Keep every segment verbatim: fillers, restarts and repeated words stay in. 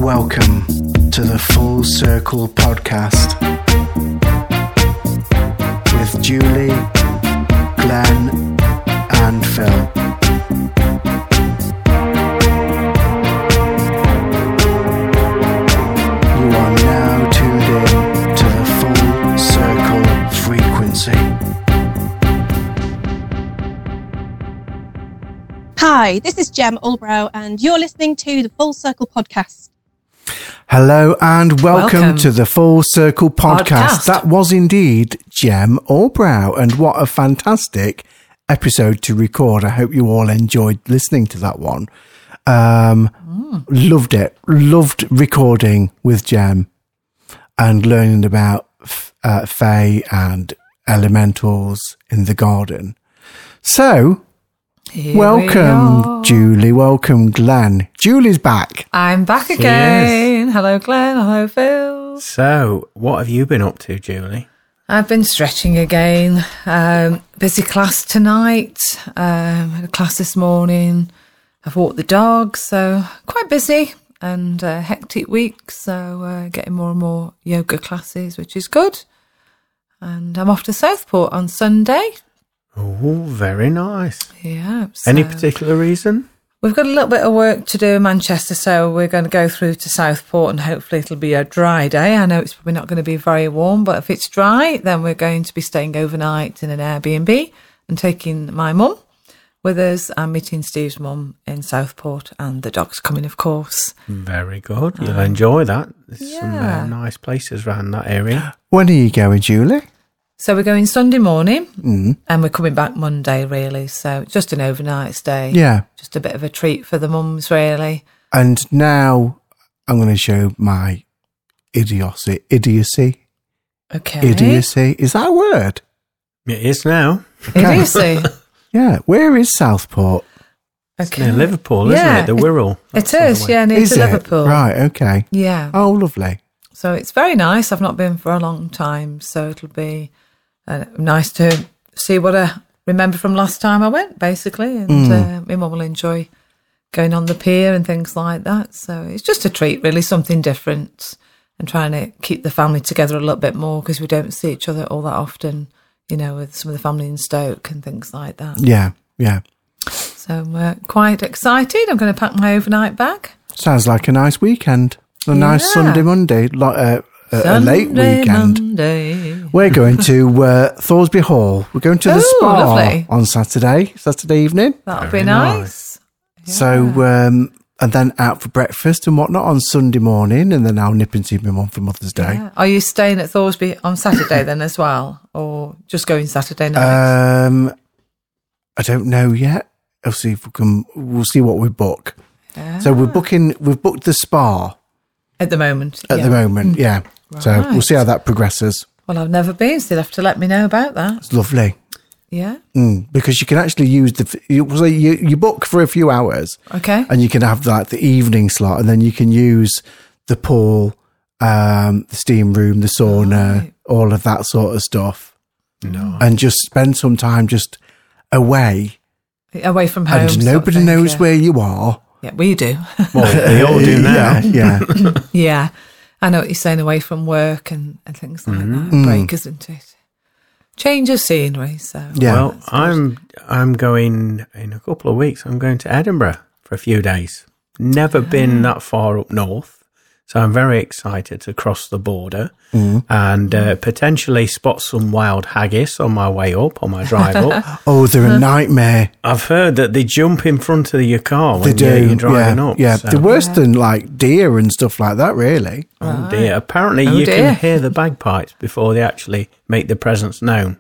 Welcome to the Full Circle podcast with Julie, Glenn and Phil. You are now tuned in to the Full Circle frequency. Hi, this is Jem Allbrow and you're listening to the Full Circle podcast. Hello and welcome, welcome. to the Full Circle podcast. podcast. That was indeed Jem Allbrow, and what a fantastic episode to record. I hope you all enjoyed listening to that one. Um, mm. Loved it. Loved recording with Jem and learning about uh, Fae and elementals in the garden. So, Here welcome, Julie. Welcome, Glenn. Julie's back. I'm back again. Hello, Glenn. Hello, Phil. So, what have you been up to, Julie? I've been stretching again. Um, busy class tonight. Um, had a class this morning. I've walked the dog, so quite busy and uh, hectic week. So, uh, getting more and more yoga classes, which is good. And I'm off to Southport on Sunday. Oh, very nice. Yeah. So Any particular reason? We've got a little bit of work to do in Manchester, so we're going to go through to Southport and hopefully it'll be a dry day. I know it's probably not going to be very warm, but if it's dry, then we're going to be staying overnight in an Airbnb and taking my mum with us and meeting Steve's mum in Southport, and the dog's coming, of course. Very good. You'll um, enjoy that. There's yeah. some uh, nice places around that area. When are you going, Julie? So we're going Sunday morning Mm. and we're coming back Monday, really. So just an overnight stay. Yeah. Just a bit of a treat for the mums, really. And now I'm going to show my idiocy. Idiocy? Okay. Idiocy? Is that a word? It is now. Idiocy. Yeah. Where is Southport? Okay. Near Liverpool, Yeah, isn't it? The it- Wirral. It is, yeah, near Is to it? Liverpool. Right, okay. Yeah. Oh, lovely. So it's very nice. I've not been for a long time, so it'll be uh, nice to see what I remember from last time I went, basically. And Mm. uh, my mum will enjoy going on the pier and things like that. So it's just a treat, really, something different, and trying to keep the family together a little bit more because we don't see each other all that often, you know, with some of the family in Stoke and things like that. Yeah, yeah. So I'm uh, quite excited. I'm going to pack my overnight bag. Sounds like a nice weekend. A nice Yeah. Sunday, Monday, like uh, a, a late Sunday, weekend. Monday. We're going to uh, Thoresby Hall. We're going to the Oh, spa lovely. on Saturday, Saturday evening. That'll Very be nice. Yeah. So, um, and then out for breakfast and whatnot on Sunday morning, and then I'll nip and see my mum for Mother's Day. Yeah. Are you staying at Thoresby on Saturday then as well, or just going Saturday night? Um, I don't know yet. I'll see if we can. We'll see what we book. Yeah. So we're booking. We've booked the spa At the moment. at yeah. the moment. Yeah. So Right. we'll see how that progresses. Well, I've never been, so you'll have to let me know about that. It's lovely. Yeah. Mm, because you can actually use the. You, so you you book for a few hours, Okay. and you can have like the evening slot, and then you can use the pool, um, the steam room, the sauna, Right. all of that sort of stuff, No. and just spend some time just away, Away from home. and sort of nobody thing, knows yeah. where you are. Yeah, we do. Well, they all do now. Yeah, yeah. Yeah. I know what you're saying, away from work and, and things like Mm. that. Break, isn't it? Change of scenery, so. Yeah. Well, I'm I'm going in a couple of weeks. I'm going to Edinburgh for a few days. Never been that far up north, so I'm very excited to cross the border Mm. and uh, potentially spot some wild haggis on my way up, on my drive up. Oh, they're a nightmare. I've heard that they jump in front of your car They when do. you're, you're driving yeah, up. yeah. so- They're worse than like deer and stuff like that. Really. Oh dear. Apparently Oh you dear. can hear the bagpipes before they actually make their presence known.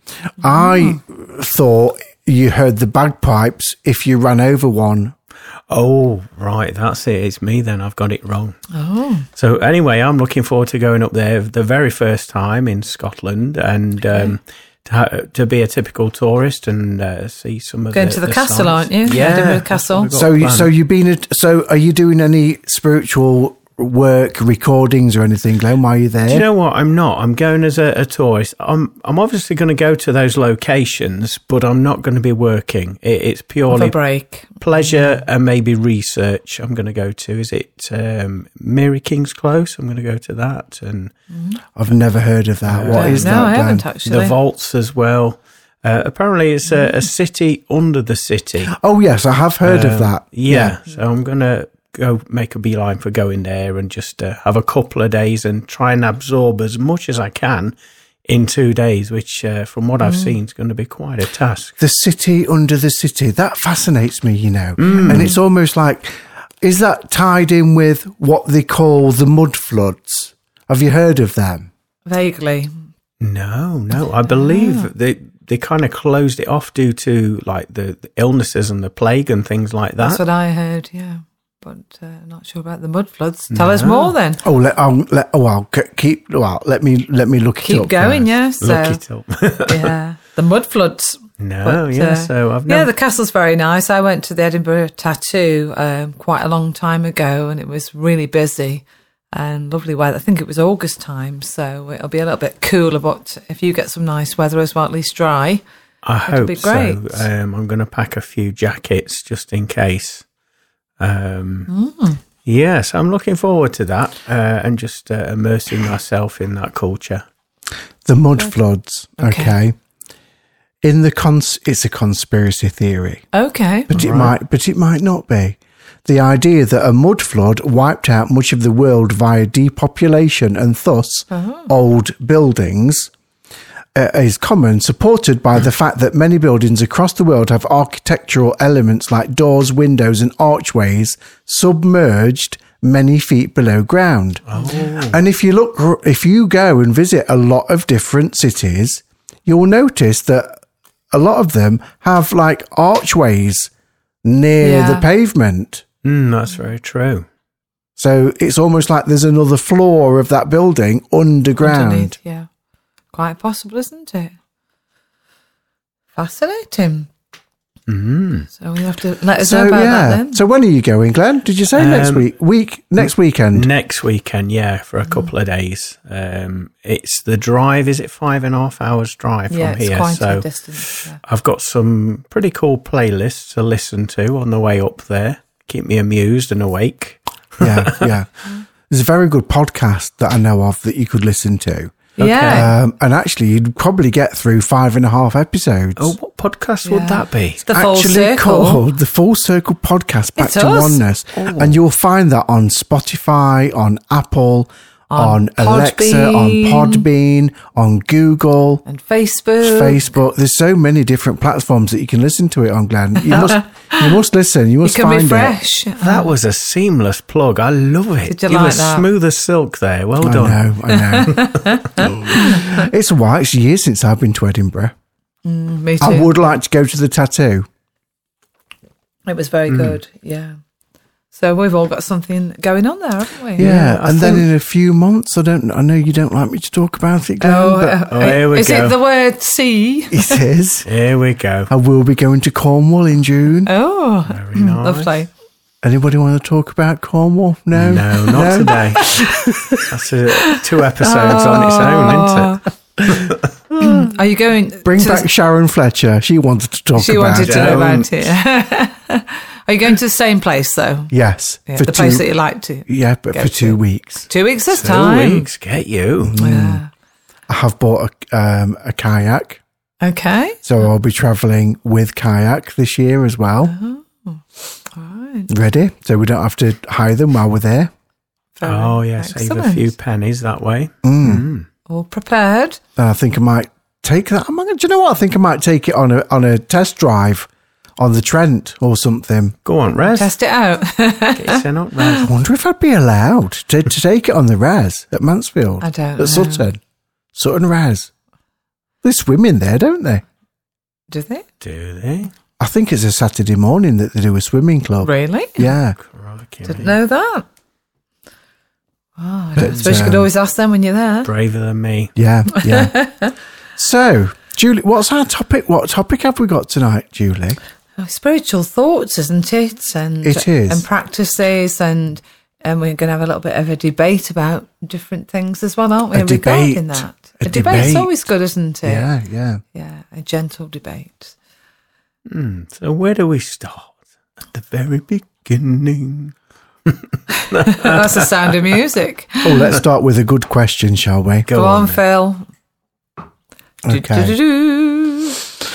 I thought you heard the bagpipes if you ran over one. Oh, right. That's it. It's me then. I've got it wrong. Oh. So anyway, I'm looking forward to going up there the very first time in Scotland and um, to, ha- to be a typical tourist and uh, see some of Going the to the, the castle, sights. aren't you? Yeah. Edinburgh that's what Castle. we've got So, you, planned. so you've been. At, so, are you doing any spiritual work recordings or anything, Glenn, while you're there? Do you know what? I'm not. I'm going as a, a tourist. I'm I'm obviously going to go to those locations, but I'm not going to be working. It, it's Have purely a break. pleasure and maybe research. I'm going to go to. Is it um, Mary King's Close? I'm going to go to that, and I've never heard of that. What Uh, is no, that, I Glenn? haven't actually. the vaults as well. Uh, apparently, it's a, a city under the city. Oh, yes, I have heard of Um, that. Yeah, so I'm going to go make a beeline for going there and just uh, have a couple of days and try and absorb as much as I can in two days, which uh, from what I've seen is going to be quite a task. The city under the city. That fascinates me, you know. Mm. And it's almost like, is that tied in with what they call the mud floods? Have you heard of them? Vaguely. No, no, I believe they they kind of closed it off due to like the, the illnesses and the plague and things like that. That's what I heard, yeah. But uh, not sure about the mud floods. Tell us more then. Oh, let, oh, let, oh well, c- keep, well, let me, let me look it Keep up. going, first. yeah. So, Look it up. yeah. The mud floods. no, But, yeah, uh, so I've Yeah, never... the castle's very nice. I went to the Edinburgh Tattoo um, quite a long time ago, and it was really busy and lovely weather. I think it was August time, so it'll be a little bit cooler, but if you get some nice weather as well, at least dry. I hope be so. great. Um, I'm going to pack a few jackets just in case. Um, Mm. Yes, I'm looking forward to that uh, and just uh, immersing myself in that culture. The mud floods. Okay. Okay. In the cons, it's a conspiracy theory, Okay. but it might, but it might not be. The idea that a mud flood wiped out much of the world via depopulation and thus old buildings uh, is common, supported by the fact that many buildings across the world have architectural elements like doors, windows, and archways submerged many feet below ground. And if you look, if you go and visit a lot of different cities, you'll notice that a lot of them have like archways near Yeah. the pavement. Mm, that's very true. So it's almost like there's another floor of that building underground. Underneath, yeah. Quite possible, isn't it? Fascinating. Mm. So we have to let us know So about yeah. that then. So when are you going, Glenn? Did you say next Um, week? Week next weekend? Next weekend, yeah, for a couple of days. Um, it's the drive, is it five and a half hours drive Yeah, from it's here? quite So a distance. Yeah. I've got some pretty cool playlists to listen to on the way up there. Keep me amused and awake. Yeah, yeah. There's a very good podcast that I know of that you could listen to. Yeah. Um, and actually, you'd probably get through five and a half episodes. Oh, what podcast Yeah. would that be? The full actually circle. called the Full Circle Podcast Back It's to us. Oneness. And you'll find that on Spotify, on Apple, on, On Alexa, on Podbean. Podbean, on Google, And Facebook. Facebook. There's so many different platforms that you can listen to it on, Glenn. You must you must listen. You You must can find refresh. That was a seamless plug. I love it. Did you it like was that? smooth as silk there. Well it. I done. know, I know. It's a while. It's years since I've been to Edinburgh. Mm, me too. I would like to go to the tattoo. It was very good. Yeah. So we've all got something going on there, haven't we? Yeah, I and then think- in a few months, I don't. I know you don't like me to talk about it, Glenn, Oh, but uh, Oh, here we is go. it the word sea? it is. Here we go. I will be going to Cornwall in June. Oh, Very nice. lovely. Anybody want to talk about Cornwall? No, No, not today. That's a, two episodes on its own, isn't it? Oh. Are you going? Bring to back the- Sharon Fletcher. She wanted to talk She about wanted it. to know Don't. about it. Are you going to the same place though? Yes, Yeah, for the two. place that you like to. Yeah, but go for two to. weeks. Two weeks this Two time. weeks, get you. Yeah. I have bought a, um, a kayak, Okay. so I'll be travelling with kayak this year as well. All right. Ready, so we don't have to hire them while we're there. Very Oh, yeah, save a excellent. few pennies that way. Mm. Mm. All prepared. And I think I might take that. I'm, do you know what? I think I might take it on a on a test drive on the Trent or something. Go on, Res. Test it out. Get you sent up, Res. I wonder if I'd be allowed to, to take it on the Raz at Mansfield. I don't At know. Sutton. Sutton Raz. They swim in there, don't they? Do they? Do they? I think it's a Saturday morning that they do a swimming club. Really? Yeah. Crikey, Didn't mate. know that. Oh, I But, don't suppose you could um, always ask them when you're there. Braver than me. Yeah. Yeah. So, Julie, what's our topic? What topic have we got tonight, Julie? Oh, spiritual thoughts, isn't it? And It is. and practices and and we're going to have a little bit of a debate about different things as well, aren't we? A regarding debate. that. A A, debate's debate. always good, isn't it? Yeah, yeah. Yeah, a gentle debate. Mm, so where do we start? At the very beginning. That's the sound of music. Oh, let's start with a good question, shall we? Go, Go on, then. Phil. Okay. Do-do-do-do.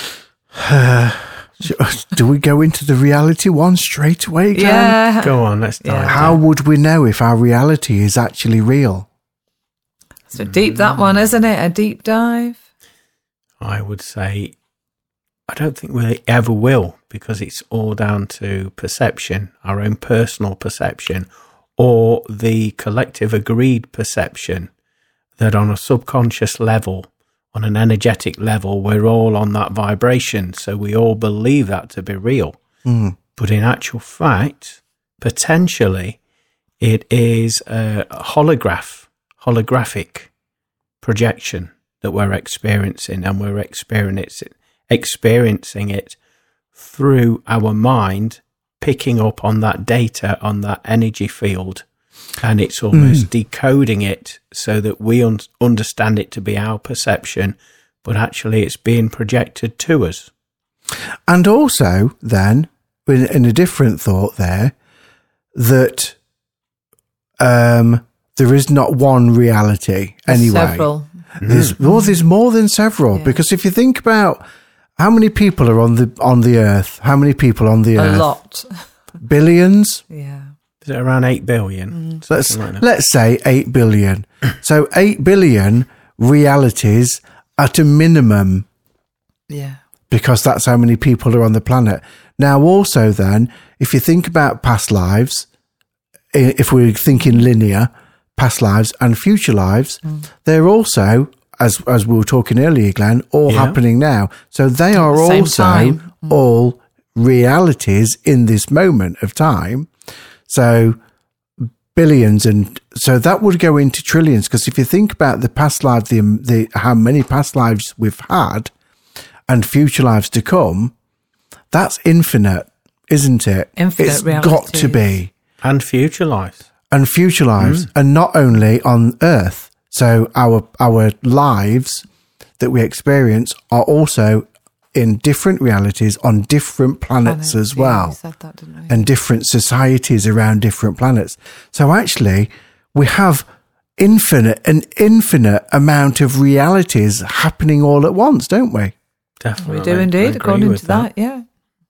Do we go into the reality one straight away, Glenn? Yeah. Go on, let's dive. Yeah. How would we know if our reality is actually real? So deep that one, isn't it? A deep dive. I would say I don't think we ever will, because it's all down to perception, our own personal perception, or the collective agreed perception that on a subconscious level, on an energetic level, we're all on that vibration. So we all believe that to be real. Mm. But in actual fact, potentially, it is a holograph, holographic projection that we're experiencing, and we're experiencing experiencing it through our mind, picking up on that data, on that energy field, and it's almost mm. decoding it so that we un- understand it to be our perception, but actually it's being projected to us. And also, then, in, in a different thought there, that um, there is not one reality anyway. Several. There's, well, there's more than several, Yeah. because if you think about how many people are on the on the earth, how many people on the A earth? lot. Billions? Yeah. Is it around eight billion? So let's, Like that. let's say eight billion. So eight billion realities at a minimum, Yeah. because that's how many people are on the planet. Now, also then, if you think about past lives, i- if we're thinking linear, past lives and future lives, Mm. they're also, as as we were talking earlier, Glenn, all Yeah. happening now. So they are the same also time. Mm. all realities in this moment of time. So billions, and so that would go into trillions, because if you think about the past life, the, the how many past lives we've had and future lives to come, that's infinite, isn't it? Infinite It's got to be. And future lives. And future lives, Mm. and not only on Earth. So our our lives that we experience are also in different realities on different planets as Yeah, well, we said that, didn't we? and different societies around different planets. So actually, we have infinite an infinite amount of realities happening all at once, don't we? Definitely. We do I indeed, agree according with to that. Yeah.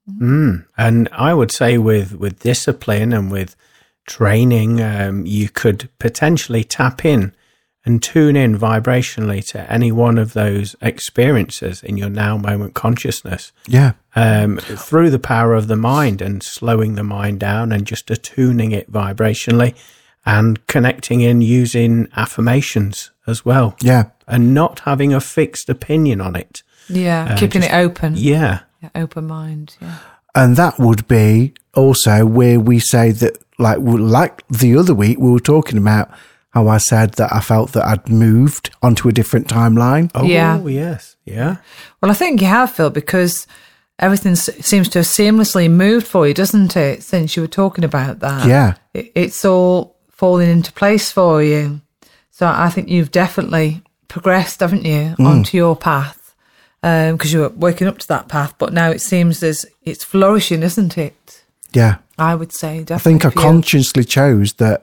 Mm. And I would say with, with discipline and with training, um, you could potentially tap in and tune in vibrationally to any one of those experiences in your now moment consciousness, Yeah. um, through the power of the mind, and slowing the mind down and just attuning it vibrationally, and connecting in using affirmations as well, Yeah. and not having a fixed opinion on it. Yeah. Uh, Keeping just- it open. Yeah. Yeah, open mind. Yeah. And that would be also where we say that, like, like the other week, we were talking about how I said that I felt that I'd moved onto a different timeline. Oh, Yeah. yes. Yeah. Well, I think you have, Phil, because everything s- seems to have seamlessly moved for you, doesn't it? Since you were talking about that. Yeah. It, it's all falling into place for you. So I think you've definitely progressed, haven't you, Mm. onto your path. Because you were working up to that path, but now it seems as it's flourishing, isn't it? Yeah. I would say definitely. I think I for you. consciously chose that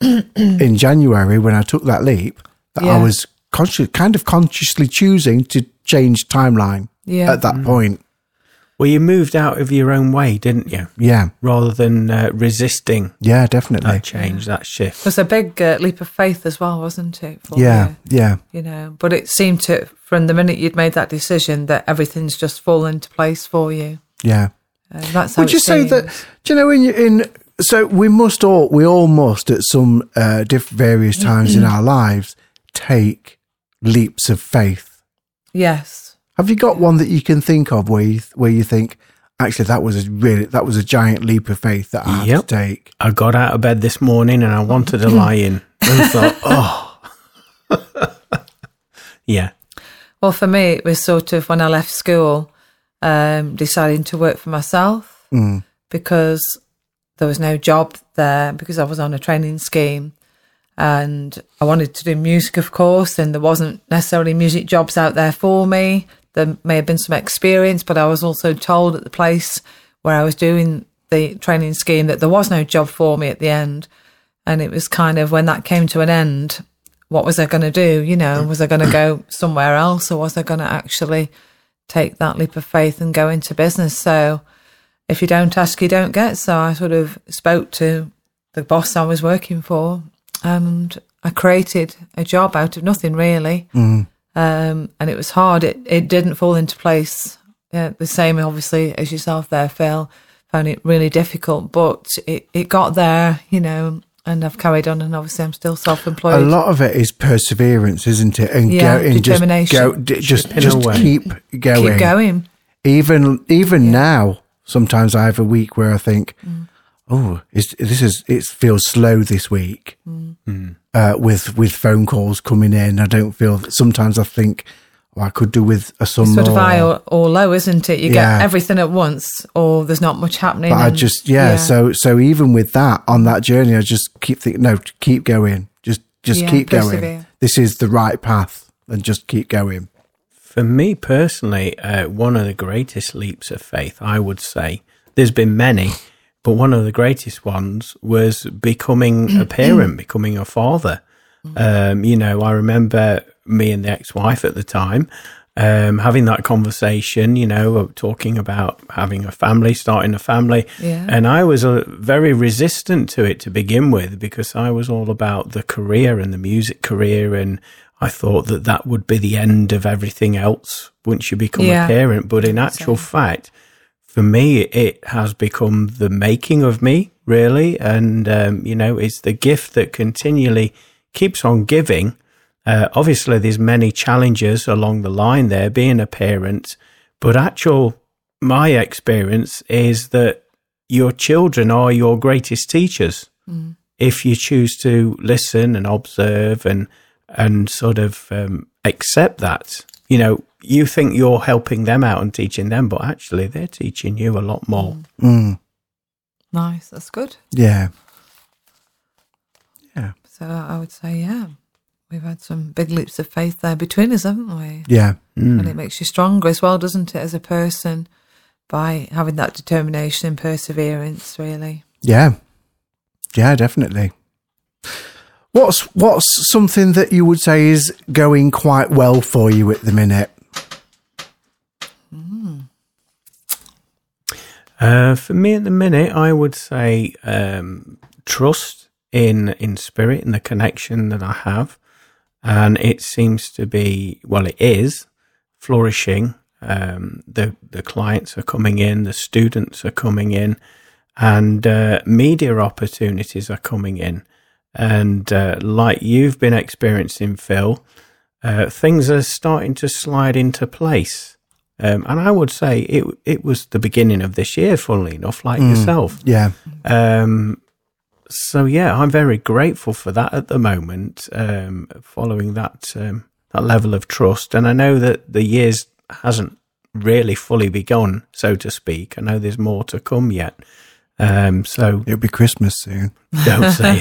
in January when I took that leap, that I Yeah. was conscious, kind of consciously choosing to change timeline Yeah. at that point. Well, you moved out of your own way, didn't you? Yeah. Rather than uh, resisting Yeah, definitely. that change, that shift. It was a big uh, leap of faith as well, wasn't it? For Yeah. you? Yeah. You know, but it seemed to, from the minute you'd made that decision, that everything's just fallen into place for you. Yeah. Uh, that's how Would it you say that, seems. do you know, in, in, so we must all, we all must at some uh, diff- various times in our lives take leaps of faith. Yes. Have you got one that you can think of where you, where you think, actually, that was a really, that was a giant leap of faith that I had Yep. to take? I got out of bed this morning and I wanted to lie in and thought, oh. Yeah. Well, for me, it was sort of when I left school, um, deciding to work for myself Mm. because there was no job there because I was on a training scheme. And I wanted to do music, of course, and there wasn't necessarily music jobs out there for me. There may have been some experience, but I was also told at the place where I was doing the training scheme that there was no job for me at the end. And it was kind of, when that came to an end, what was I going to do? You know, was I going to go somewhere else, or was I going to actually take that leap of faith and go into business? So if you don't ask, you don't get. So I sort of spoke to the boss I was working for, and I created a job out of nothing, really. Mm. Um, and it was hard. It it didn't fall into place. Uh, the same, obviously, as yourself there, Phil. Found it really difficult, but it, it got there, you know, and I've carried on, and obviously I'm still self-employed. A lot of it is perseverance, isn't it? And Yeah, go, and determination. Just, go, d- just, Chipping just away. keep going. Keep going. Even even now, sometimes I have a week where I think, mm. oh, it's, this is it feels slow this week. Mm. Mm. Uh, with with phone calls coming in, I don't feel. Sometimes I think, oh, I could do with a some It's sort more. of high or, or low, isn't it? You Yeah. get everything at once, or there's not much happening. But I and- just yeah, So so even with that on that journey, I just keep thinking, no, keep going. Just just Yeah, keep going. persevere. This is the right path, and just keep going. For me personally, uh, one of the greatest leaps of faith, I would say, there's been many, but one of the greatest ones was becoming a parent, becoming a father. Um, you know, I remember me and the ex-wife at the time um, having that conversation, you know, talking about having a family, starting a family. Yeah. And I was uh, very resistant to it to begin with, because I was all about the career and the music career, and I thought that that would be the end of everything else once you become Yeah. a parent. But in actual fact, for me, it has become the making of me, really. And, um, you know, it's the gift that continually keeps on giving. Uh, obviously, there's many challenges along the line there, being a parent. But actual, my experience is that your children are your greatest teachers. Mm. If you choose to listen and observe and and sort of um, accept that. You know, you think you're helping them out and teaching them, but actually they're teaching you a lot more. Mm. Nice, that's good. Yeah. Yeah. So I would say, yeah, we've had some big leaps of faith there between us, haven't we? Yeah. Mm. And it makes you stronger as well, doesn't it, as a person, by having that determination and perseverance, really. Yeah. Yeah, definitely. What's what's something that you would say is going quite well for you at the minute? Mm. Uh, for me at the minute, I would say um, trust in in spirit and the connection that I have. And it seems to be, well, it is flourishing. Um, the, the clients are coming in, the students are coming in, and uh, media opportunities are coming in. And uh, like you've been experiencing, Phil, uh, things are starting to slide into place. Um, and I would say it it was the beginning of this year, funnily enough, like mm, yourself. Yeah. Um, so, yeah, I'm very grateful for that at the moment, um, following that um, that level of trust. And I know that the year's hasn't really fully begun, so to speak. I know there's more to come yet. Um, so it'll be Christmas soon. Don't say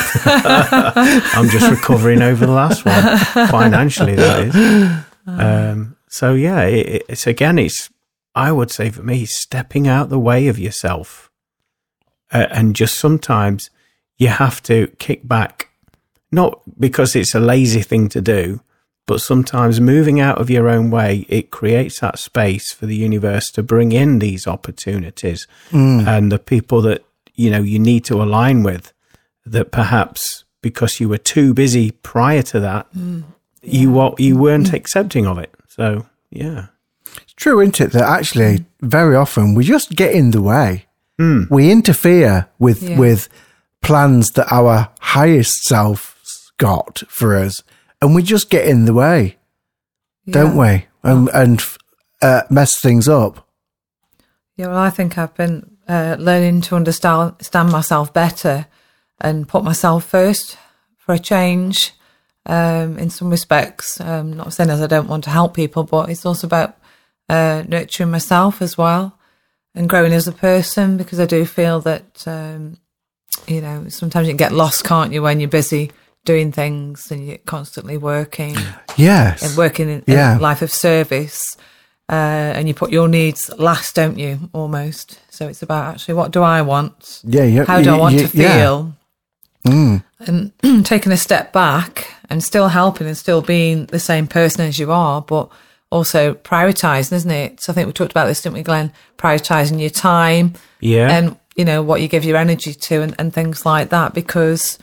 that. I'm just recovering over the last one, financially, that is. Um, so yeah, it, it's again, it's, I would say for me, stepping out the way of yourself. Uh, and just sometimes you have to kick back, not because it's a lazy thing to do, but sometimes moving out of your own way, it creates that space for the universe to bring in these opportunities mm. and the people that, you know, you need to align with, that perhaps because you were too busy prior to that, mm. yeah. you, you weren't mm. accepting of it. So, yeah. It's true, isn't it, that actually very often we just get in the way. Mm. We interfere with, yeah. with plans that our highest selves got for us. And we just get in the way, yeah. don't we? And, oh. and uh, mess things up. Yeah, well, I think I've been uh, learning to understand, understand myself better and put myself first for a change um, in some respects. Um, not saying as I don't want to help people, but it's also about uh, nurturing myself as well. and growing as a person, because I do feel that, um, you know, sometimes you can get lost, can't you, when you're busy doing things and you're constantly working. Yes. And working in, Yeah. in a life of service. Uh, and you put your needs last, don't you, almost? So it's about actually, what do I want? Yeah, yeah. How do I want yeah, to feel? Yeah. Mm. And taking a step back and still helping and still being the same person as you are, but also prioritising, isn't it? So I think we talked about this, didn't we, Glenn? Prioritising your time. Yeah. And, you know, what you give your energy to and, and things like that, because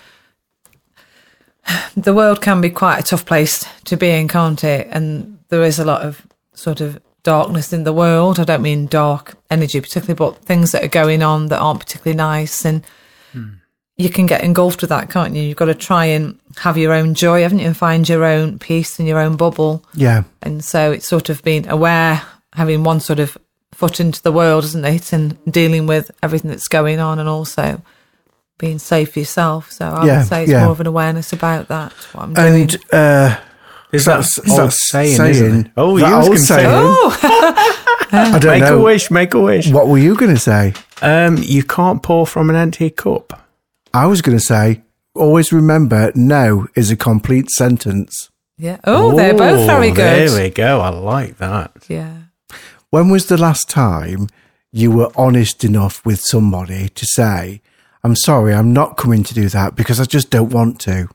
the world can be quite a tough place to be in, can't it? And there is a lot of sort of darkness in the world. I don't mean dark energy particularly, but things that are going on that aren't particularly nice. And hmm. you can get engulfed with that, can't you? You've got to try and have your own joy, haven't you? And find your own peace in your own bubble. Yeah. And so it's sort of being aware, having one sort of foot into the world, isn't it? And dealing with everything that's going on, and also being safe for yourself. So I yeah, would say it's yeah. more of an awareness about that, what I'm doing. And uh, is that that old saying, saying, isn't it? Oh, that you was old going to saying. say. Oh. I don't make know. a wish, make a wish. What were you going to say? Um, you can't pour from an empty cup. I was going to say, always remember, no is a complete sentence. Yeah. Oh, they're both very good. There we go. I like that. Yeah. When was the last time you were honest enough with somebody to say, I'm sorry, I'm not coming to do that because I just don't want to?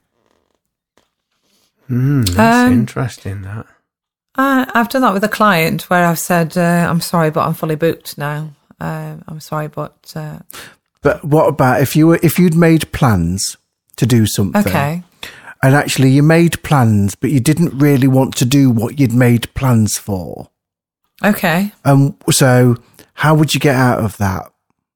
Mm, that's Um, interesting, that. I, I've done that with a client where I've said, uh, I'm sorry, but I'm fully booked now. Uh, I'm sorry, but... Uh, But what about if you were, if you'd made plans to do something? okay. And actually you made plans, but you didn't really want to do what you'd made plans for. Okay. Um, so how would you get out of that?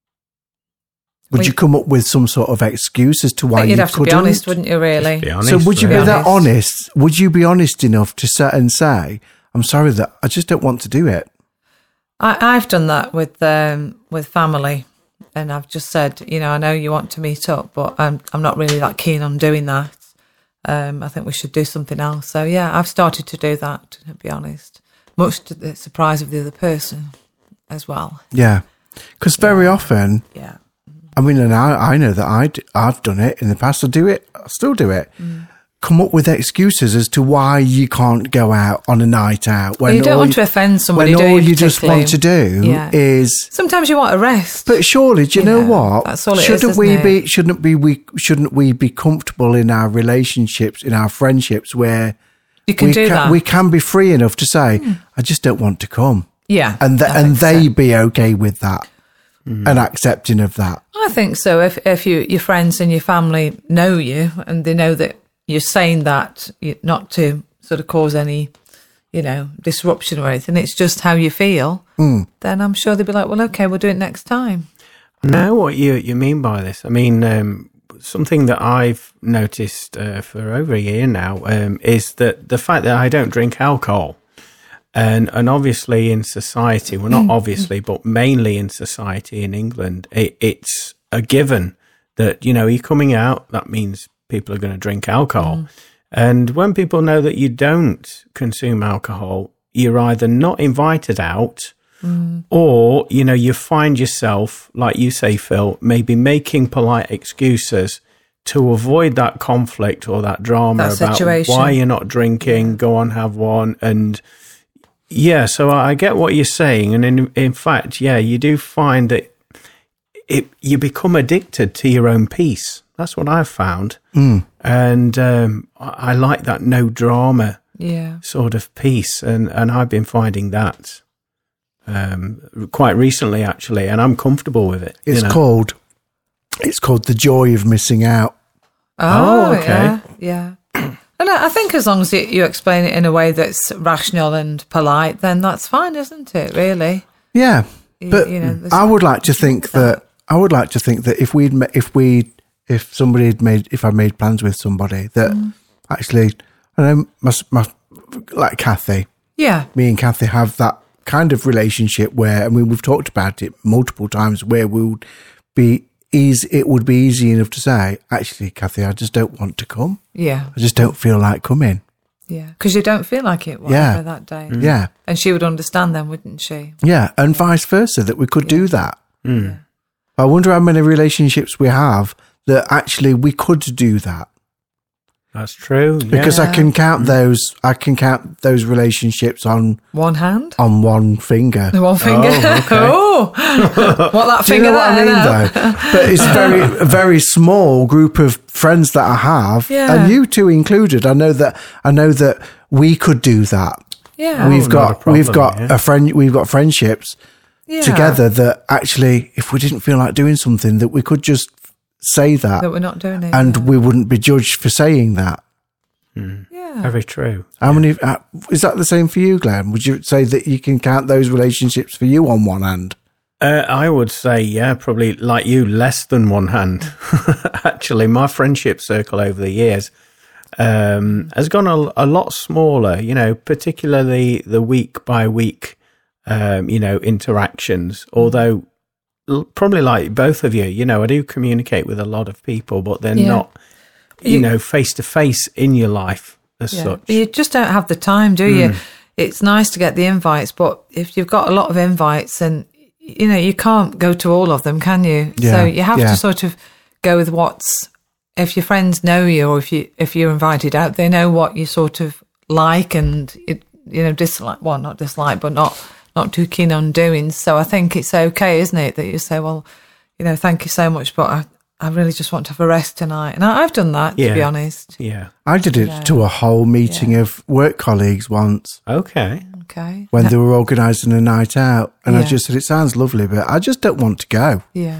Would Well, you come up with some sort of excuse as to why But you you'd have to couldn't? be honest, wouldn't you, really? Be honest, So would you really. be that Honest. honest? Would you be honest enough to sit and say, I'm sorry that I just don't want to do it? I, I've done that with um, with family. And I've just said, you know, I know you want to meet up, but I'm I'm not really that keen on doing that. Um, I think we should do something else. So, yeah, I've started to do that, to be honest, much to the surprise of the other person as well. Yeah. Because very often, Yeah. I mean, and I, I know that I d- I've done it in the past. I do it. I still do it. Mm. Come up with excuses as to why you can't go out on a night out. When Well, you don't all want to offend somebody, when do all you, you just particularly? want to do Yeah. is... Sometimes you want a rest. But surely, do you, You know, know, what? that's all it is, shouldn't isn't we it? be? Shouldn't we? We shouldn't we be comfortable in our relationships, in our friendships, where you can we do can, that. we can be free enough to say, "I just don't want to come," yeah. and th- I and think so. they be okay with that and accepting of that. I think so. If if you your friends and your family know you and they know that you're saying that you- not to sort of cause any, you know, disruption or anything, it's just how you feel, Mm. then I'm sure they'll be like, well, okay, we'll do it next time. I know what you you mean by this. I mean, um, something that I've noticed uh, for over a year now um, is that the fact that I don't drink alcohol, and and obviously in society, well, not obviously, but mainly in society in England, it, it's a given that, you know, you're coming out. That means people are going to drink alcohol, mm. and when people know that you don't consume alcohol, you're either not invited out. Mm. Or, you know, you find yourself, like you say, Phil, maybe making polite excuses to avoid that conflict or that drama that about situation. why you're not drinking, yeah. go on, have one. And yeah, so I get what you're saying. And in, in fact, yeah, you do find that it you become addicted to your own peace. That's what I've found. Mm. And um, I, I like that no drama yeah. sort of peace. And, and I've been finding that. Um, quite recently, actually, and I'm comfortable with it. It's you know? called, it's called the joy of missing out. Oh, Oh, okay. Yeah. yeah. And I I think as long as you, you explain it in a way that's rational and polite, then that's fine, isn't it? Really? Yeah, You- but you know, there's I would like to nothing think with that I would like to think that if we'd ma- if we if somebody had made if I made plans with somebody that Mm. actually I know my, my like Kathy, Yeah. me and Kathy have that kind of relationship where, I mean, we've talked about it multiple times, where we would be easy, it would be easy enough to say, actually, Kathy, I just don't want to come. Yeah. I just don't feel like coming. Yeah, because you don't feel like it, whatever, Yeah. that day. Yeah. And she would understand then, wouldn't she? Yeah. And vice versa, that we could do that. Mm. I wonder how many relationships we have that actually we could do that. That's true. Yeah. Because I can count those, I can count those relationships on One hand? on one finger. The one finger? Oh, Oh, what that Do you finger know what I there, mean, now? though? But it's very, a very small group of friends that I have, Yeah. and you two included. I know that. I know that we could do that. Yeah. we've not a got, problem, we've got yeah. a friend, we've got friendships Yeah. together that actually, if we didn't feel like doing something, that we could just say that, That we're not doing it. and yeah. we wouldn't be judged for saying that. Yeah. Very true. How many? Uh, is that the same for you, Glenn? Would you say that you can count those relationships for you on one hand? Uh, I would say, yeah, probably like you, less than one hand. Actually, my friendship circle over the years um, has gone a, a lot smaller, you know, particularly the week by week, um, you know, interactions. Although, l- probably like both of you, you know, I do communicate with a lot of people, but they're Yeah. not, you, You- know, face to face in your life as Yeah. such. You just don't have the time, do you? It's nice to get the invites, but if you've got a lot of invites, and you know, you can't go to all of them, can you? Yeah, So you have yeah. to sort of go with what's, if your friends know you, or if you if you're invited out, they know what you sort of like and it, you know, dislike. Well, not dislike, but not not too keen on doing. So I think it's okay, isn't it, that you say, well, you know, thank you so much, but I I really just want to have a rest tonight, and I, I've done that, Yeah. to be honest. Yeah. I did it to a whole meeting of work colleagues once Okay. Okay. when they were organising a night out, and I Yeah. just said, "It sounds lovely, but I just don't want to go." Yeah.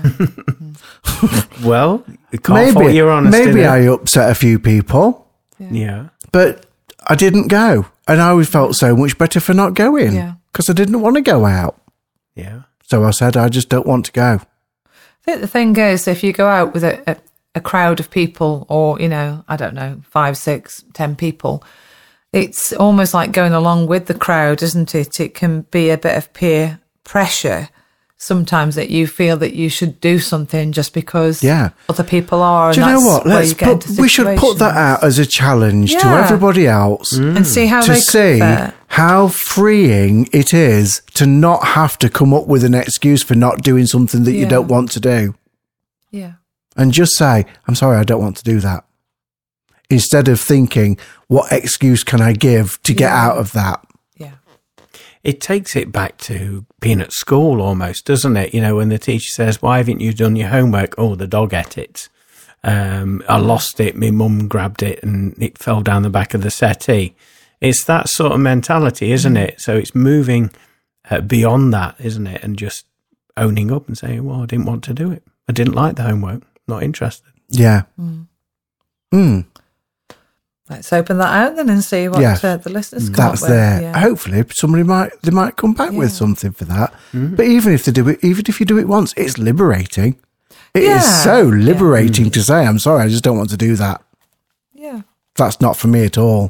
Well, you can't maybe fault your honesty. maybe there. I upset a few people, Yeah. but I didn't go, and I always felt so much better for not going Yeah. because I didn't want to go out. Yeah. So I said, "I just don't want to go." I think the thing is, if you go out with a, a, a crowd of people, or, you know, I don't know, five, six, ten people, it's almost like going along with the crowd, isn't it? It can be a bit of peer pressure sometimes, that you feel that you should do something just because Yeah. other people are. Do you and know that's what? where Let's you get put. into We should put that situations. out as a challenge to Yeah. everybody else. and see how to they see compare. how freeing it is to not have to come up with an excuse for not doing something that you Yeah. don't want to do, Yeah. and just say, "I'm sorry, I don't want to do that," instead of thinking, "What excuse can I give to get Yeah. out of that?" Yeah. It takes it back to being at school almost, doesn't it? You know, when the teacher says, "Why haven't you done your homework?" "Oh, the dog ate it. Um, I lost it. My mum grabbed it and it fell down the back of the settee." It's that sort of mentality, isn't it? So it's moving uh, beyond that, isn't it? And just owning up and saying, "Well, I didn't want to do it. I didn't like the homework. Not interested." Yeah. Mm. Let's open that out then and see what Yeah. uh, the listeners come That's up with. there. Yeah. Hopefully, somebody might they might come back with Yeah. something for that. But even if they do it, even if you do it once, it's liberating. It is Yeah. so liberating to say, "I'm sorry, I just don't want to do that." Yeah. That's not for me at all.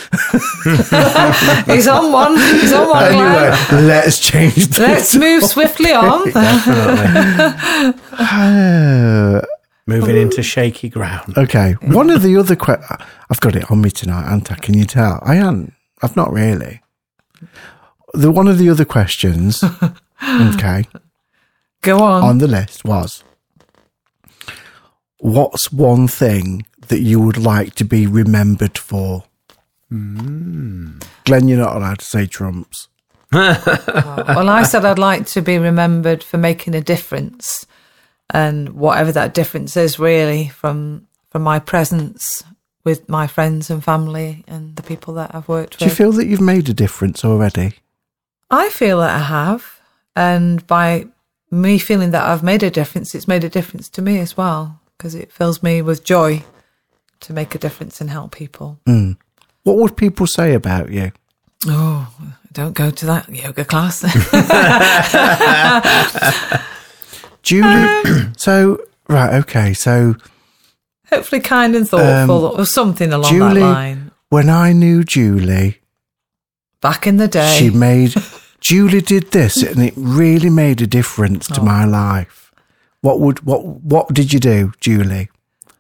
He's on one. He's on one. Anyway, Glenn. let's change this. Let's move swiftly on. Definitely. Uh, Moving into shaky ground. okay. One of the other que- I've got it on me tonight, haven't I? Can you tell? I haven't. I've not really. The one of the other questions, okay, Go on. on the list was, what's one thing that you would like to be remembered for? Mm. Glenn, you're not allowed to say trumps. Well, I said I'd like to be remembered for making a difference, and whatever that difference is, really, from from my presence with my friends and family and the people that I've worked Do you with. feel that you've made a difference already? I feel that I have, and by me feeling that I've made a difference, it's made a difference to me as well, because it fills me with joy to make a difference and help people. Mm. What would people say about you? Oh, don't go to that yoga class. Julie, so, right, okay, so Hopefully kind and thoughtful, or something along Julie, that line. when I knew Julie, Back in the day. she made, Julie did this and it really made a difference to Oh. my life. What would, what, what did you do, Julie?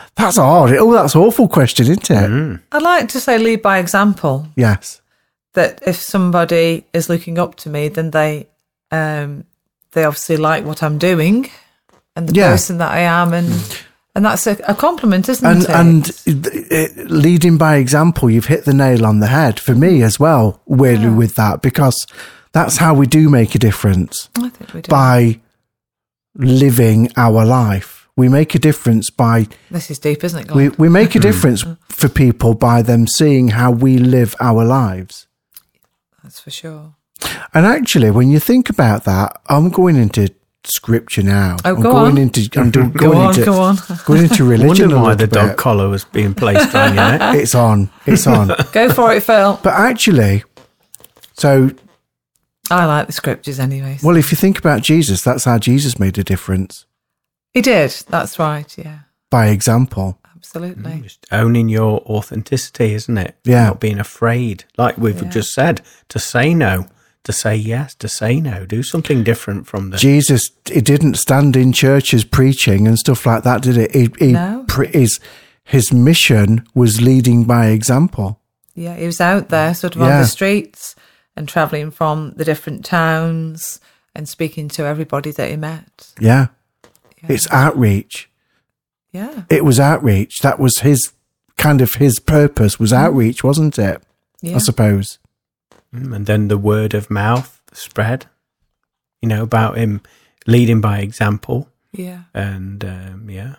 That's hard. Oh, that's an awful question, isn't it? Mm. I'd like to say lead by example. Yes. That if somebody is looking up to me, then they um, they obviously like what I'm doing and the Yeah. person that I am, and and that's a, a compliment, isn't And it? and it, it, leading by example, you've hit the nail on the head for me as well, weirdly, Yeah. with that, because that's how we do make a difference, I think we do. by living our life. We make a difference by This is deep, isn't it, Glenn? we, we make a difference for people by them seeing how we live our lives. That's for sure. And actually, when you think about that, I'm going into scripture now. Oh, I'm go going on. into I'm do, Go going on, into go on. going into I religion. wonder a why little the dog bit. collar was being placed on your neck. It's on. It's on. Go for it, Phil. But actually, so I like the scriptures anyways. well, if you think about Jesus, that's how Jesus made a difference, He did. That's right. Yeah, by example. absolutely. Just owning your authenticity, isn't it? Yeah. Not being afraid, like we've Yeah. just said, to say no, to say yes, to say no, do something different from the. Jesus, he didn't stand in churches preaching and stuff like that, did it? He, he, No. pre- his, his mission was leading by example. Yeah, he was out there sort of on Yeah. the streets and travelling from the different towns and speaking to everybody that he met. Yeah. Yeah. It's outreach. Yeah, It was outreach. That was his kind of his purpose was outreach, wasn't it? yeah. I suppose. Mm, And then the word of mouth spread, you know, about him leading by example. yeah. And um, yeah.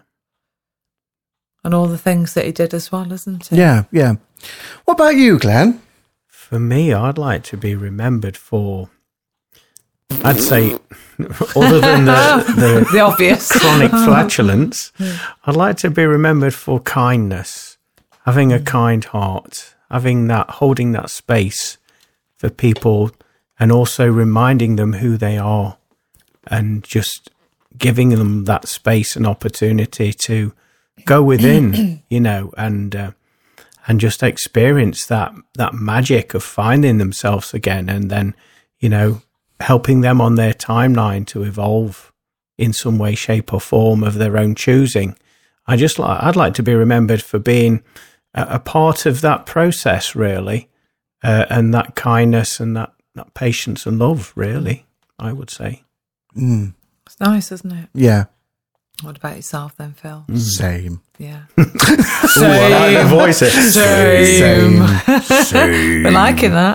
And all the things that he did as well, isn't it? Yeah, yeah. What about you, Glenn? For me, I'd like to be remembered for, I'd say, other than the, the The obvious. chronic flatulence, I'd like to be remembered for kindness, having a kind heart, having that, holding that space for people, and also reminding them who they are, and just giving them that space and opportunity to go within, you know, and uh, and just experience that that magic of finding themselves again, and then, you know, helping them on their timeline to evolve in some way, shape, or form of their own choosing. I just like I'd like to be remembered for being a, a part of that process, really, uh, and that kindness and that, that patience and love, really, I would say. Mm, It's nice, isn't it? yeah, What about yourself then, Phil? same. Yeah. Ooh, I like the voice. Same. Same. We're liking that.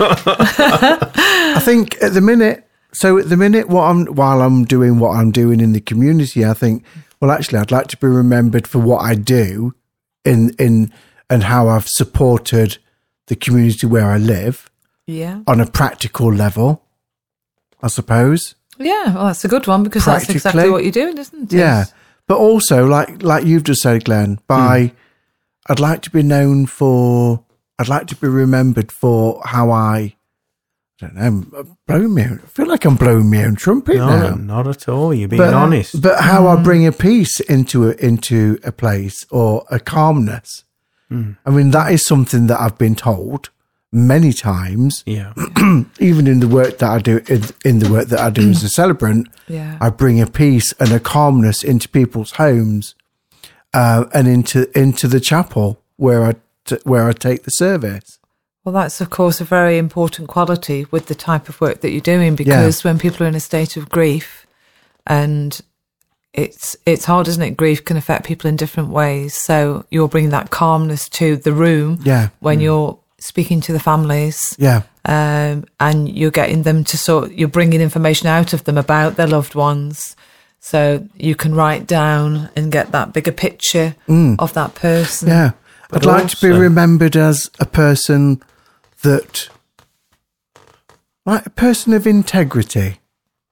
I think at the minute, so at the minute, what I'm while I'm doing what I'm doing in the community, I think, well, actually, I'd like to be remembered for what I do in in and how I've supported the community where I live Yeah. on a practical level, I suppose. Yeah, well, that's a good one because that's exactly Practically. what you're doing, isn't it? Yeah, but also like like you've just said, Glenn, by I'd like to be known for. I'd like to be remembered for how I. I don't know. Blowing me. I feel like I'm blowing my own trumpet No, now. not at all. You're being but, honest. But how I bring a peace into a, into a place or a calmness. I mean, that is something that I've been told many times, yeah. even in the work that I do, in, in the work that I do as a celebrant. Yeah. I bring a peace and a calmness into people's homes uh, and into into the chapel where I t- where I take the service. Well, that's, of course, a very important quality with the type of work that you're doing because when people are in a state of grief, and it's it's hard, isn't it? Grief can affect people in different ways. So you're bringing that calmness to the room Yeah. when you're speaking to the families. Yeah. Um, and you're getting them to sort, you're bringing information out of them about their loved ones. So you can write down and get that bigger picture of that person. Yeah. But I'd like to be also- remembered as a person that, like a person of integrity.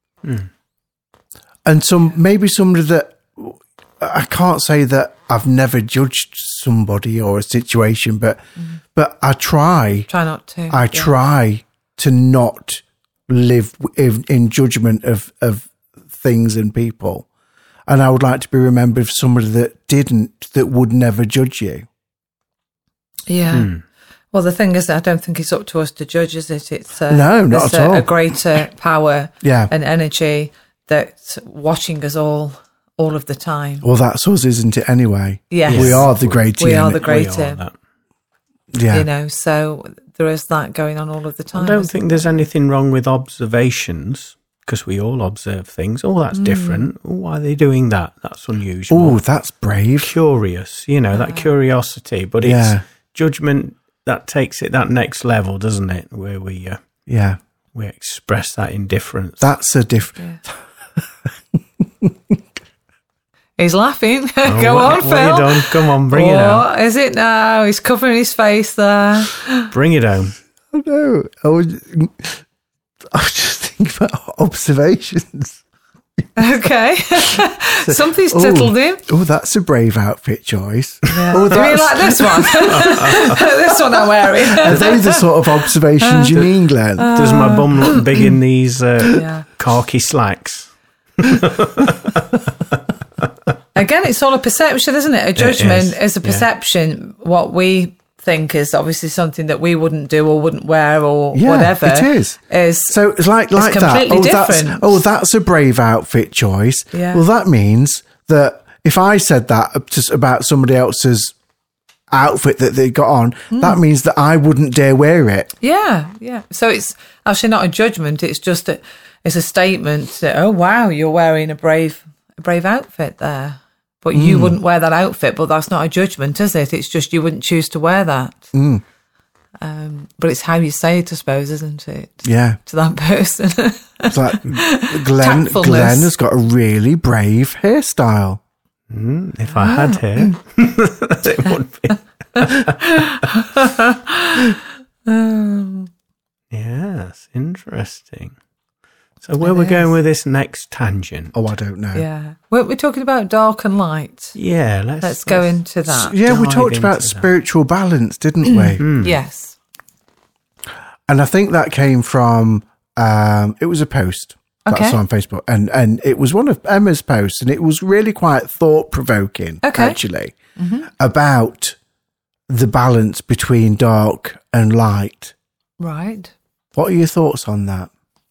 And some, maybe somebody that, I can't say that I've never judged somebody or a situation, but, but I try, Try not to. I yeah. try to not live in, in judgment of, of things and people. And I would like to be remembered for somebody that didn't, that would never judge you. Yeah. Well, the thing is, I don't think it's up to us to judge, is it? It's uh, No, not there's at a, all. a greater power Yeah. and energy that's watching us all all of the time. Well, that's us, isn't it, anyway? Yes. We are the great We team. are the great We are team. that. Yeah. You know, so there is that going on all of the time. I don't isn't think there's anything wrong with observations, because we all observe things. Oh, that's different. Why are they doing that? That's unusual. Oh, that's brave. Curious, you know, that curiosity. But it's Yeah. judgment that takes it that next level, doesn't it? Where we uh, Yeah. we express that indifference. That's a different. He's laughing. Oh, Go what, on, what Phil. Have you done? Come on, bring it out. What is it now? He's covering his face there. Bring it home. I know. I was, I was just thinking about observations. Okay. Something's Oh, tittled him. Oh, that's a brave outfit choice. Yeah. Oh, Do you mean that's, like this one? This one I'm wearing. are they the sort of observations you mean, Glenn? Does my bum look big in these uh, Yeah. khaki slacks? Again, it's all a perception, isn't it? A judgment is, is a yeah. perception. What we think is obviously something that we wouldn't do or wouldn't wear or Yeah, whatever. it is. Is So it's like like that. completely Oh, that's different. oh, that's a brave outfit choice. Yeah. Well, that means that if I said that just about somebody else's outfit that they got on, Hmm. that means that I wouldn't dare wear it. yeah, yeah. So it's actually not a judgment. It's just a, it's a statement that, oh wow, you're wearing a brave a brave outfit there. But you wouldn't wear that outfit, but that's not a judgment, is it? It's just you wouldn't choose to wear that. Mm. Um, but it's how you say it, I suppose, isn't it? Yeah. To that person. It's like Glenn. Tactfulness. Glenn has got a really brave hairstyle. Mm, if I had hair, it would be. Yes, interesting. So where It we're going is. with this next tangent? Oh, I don't know. Yeah. Weren't we talking about dark and light? Yeah, let's Let's go into that. Yeah, we dive talked about into that. spiritual balance, didn't we? Hmm. Yes. And I think that came from um, it was a post that's Okay. on Facebook, and and it was one of Emma's posts, and it was really quite thought provoking, Okay. actually, about the balance between dark and light. Right. Hmm. What are your thoughts on that?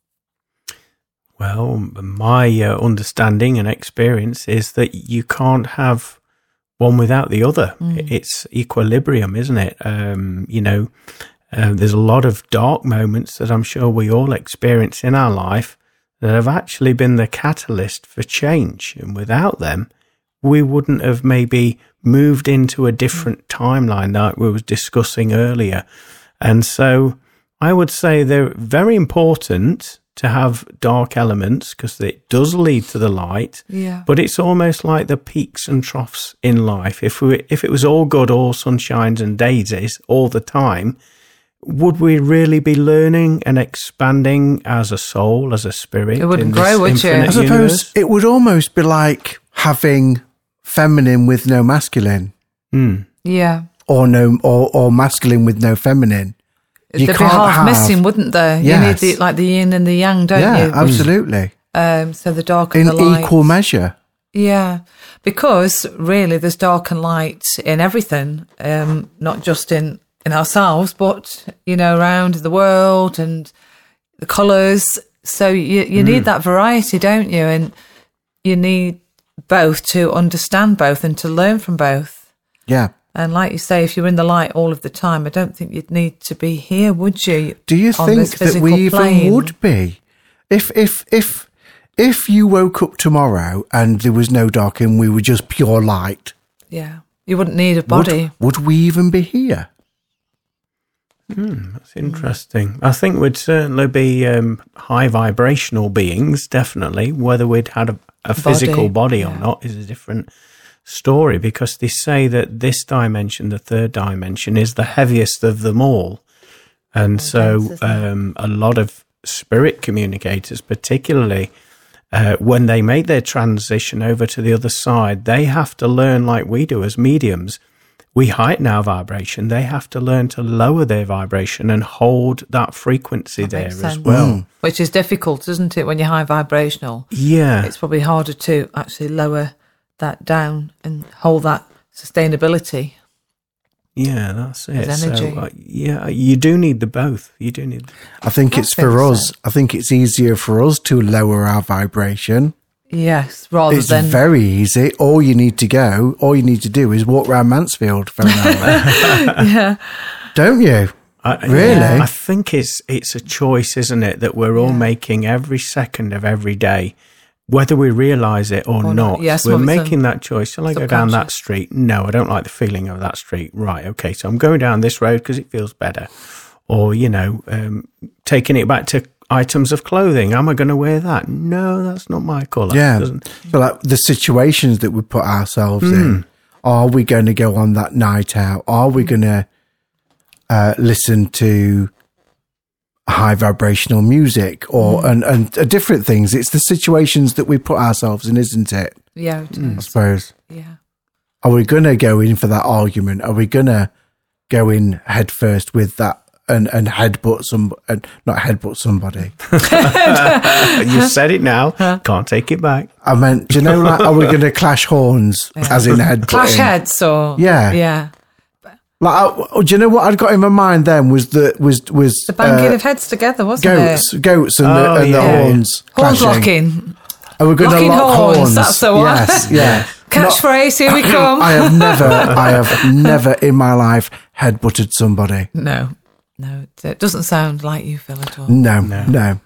Well, my uh, understanding and experience is that you can't have one without the other. It's equilibrium, isn't it? Um, you know, uh, there's a lot of dark moments that I'm sure we all experience in our life that have actually been the catalyst for change. And without them, we wouldn't have maybe moved into a different timeline like we were discussing earlier. And so I would say they're very important to have dark elements because it does lead to the light. Yeah. But it's almost like the peaks and troughs in life. If we, if it was all good, all sunshines and daisies all the time, would we really be learning and expanding as a soul, as a spirit? It wouldn't in grow, this would you? infinite I suppose universe? it would almost be like having feminine with no masculine, Mm. Yeah. or no, or, or masculine with no feminine. You There'd be can't half have- missing, wouldn't there? Yes. You need the, like the yin and the yang, don't Yeah, you? absolutely. Um, so the dark and In the light. equal measure. Yeah, because really there's dark and light in everything, um, not just in, in ourselves, but, you know, around the world and the colours. So you, you need that variety, don't you? And you need both to understand both and to learn from both. Yeah. And like you say, if you're in the light all of the time, I don't think you'd need to be here, would you? Do you on think this that we physical even plane? would be? If if if if you woke up tomorrow and there was no dark and we were just pure light, Yeah, you wouldn't need a body. would, would we even be here? Mm, that's interesting. I think we'd certainly be um, high vibrational beings, definitely. Whether we'd had a, a physical body or yeah. not is a different story, because they say that this dimension, the third dimension, is the heaviest of them all. And so dense, isn't it? um, a lot of spirit communicators, particularly uh, when they make their transition over to the other side, they have to learn, like we do as mediums. We heighten our vibration. They have to learn to lower their vibration and hold that frequency That there makes as sense. well. Which is difficult, isn't it, when you're high vibrational? Yeah. It's probably harder to actually lower that down and hold that sustainability. Yeah, that's it. There's energy. So, uh, yeah, you do need the both. You do need. I think I it's think for so. us. I think it's easier for us to lower our vibration Yes, rather It's than very easy. All you need to go, all you need to do is walk around Mansfield for an hour. yeah. Don't you? I, Really? yeah, I think it's it's a choice, isn't it, that we're all Yeah. making every second of every day, whether we realise it or, Or not. not. Yes, we're well, it's making that choice. Shall I go down that subconscious. street? No, I don't like the feeling of that street. Right, okay, so I'm going down this road because it feels better. Or, you know, um, taking it back to items of clothing. Am I going to wear that? No, that's not my colour. Yeah. Doesn't- So like the situations that we put ourselves in. Are we going to go on that night out? Are we going to uh, listen to high vibrational music or and, and uh, different things? It's the situations that we put ourselves in, isn't it? Yeah, it I is. suppose. Yeah. Are we going to go in for that argument? Are we going to go in head first with that and, and headbutt some, and not headbutt somebody? You said it now. Can't take it back. I meant, do you know, like, are we going to clash horns as in headbutting? Clash heads or Yeah. yeah. Like, I, do you know what I'd got in my mind then was the was was The banging uh, of heads together, wasn't goats, it? goats, and, Oh, the, and yeah, the yeah. horns. Horns clashing. locking. Are we going to Locking lock horns, horns? that's the one. Yes, yeah. Catchphrase, here we come. I have never, I have never in my life headbutted somebody. No, no, it- it doesn't sound like you, Phil, at all. No, no,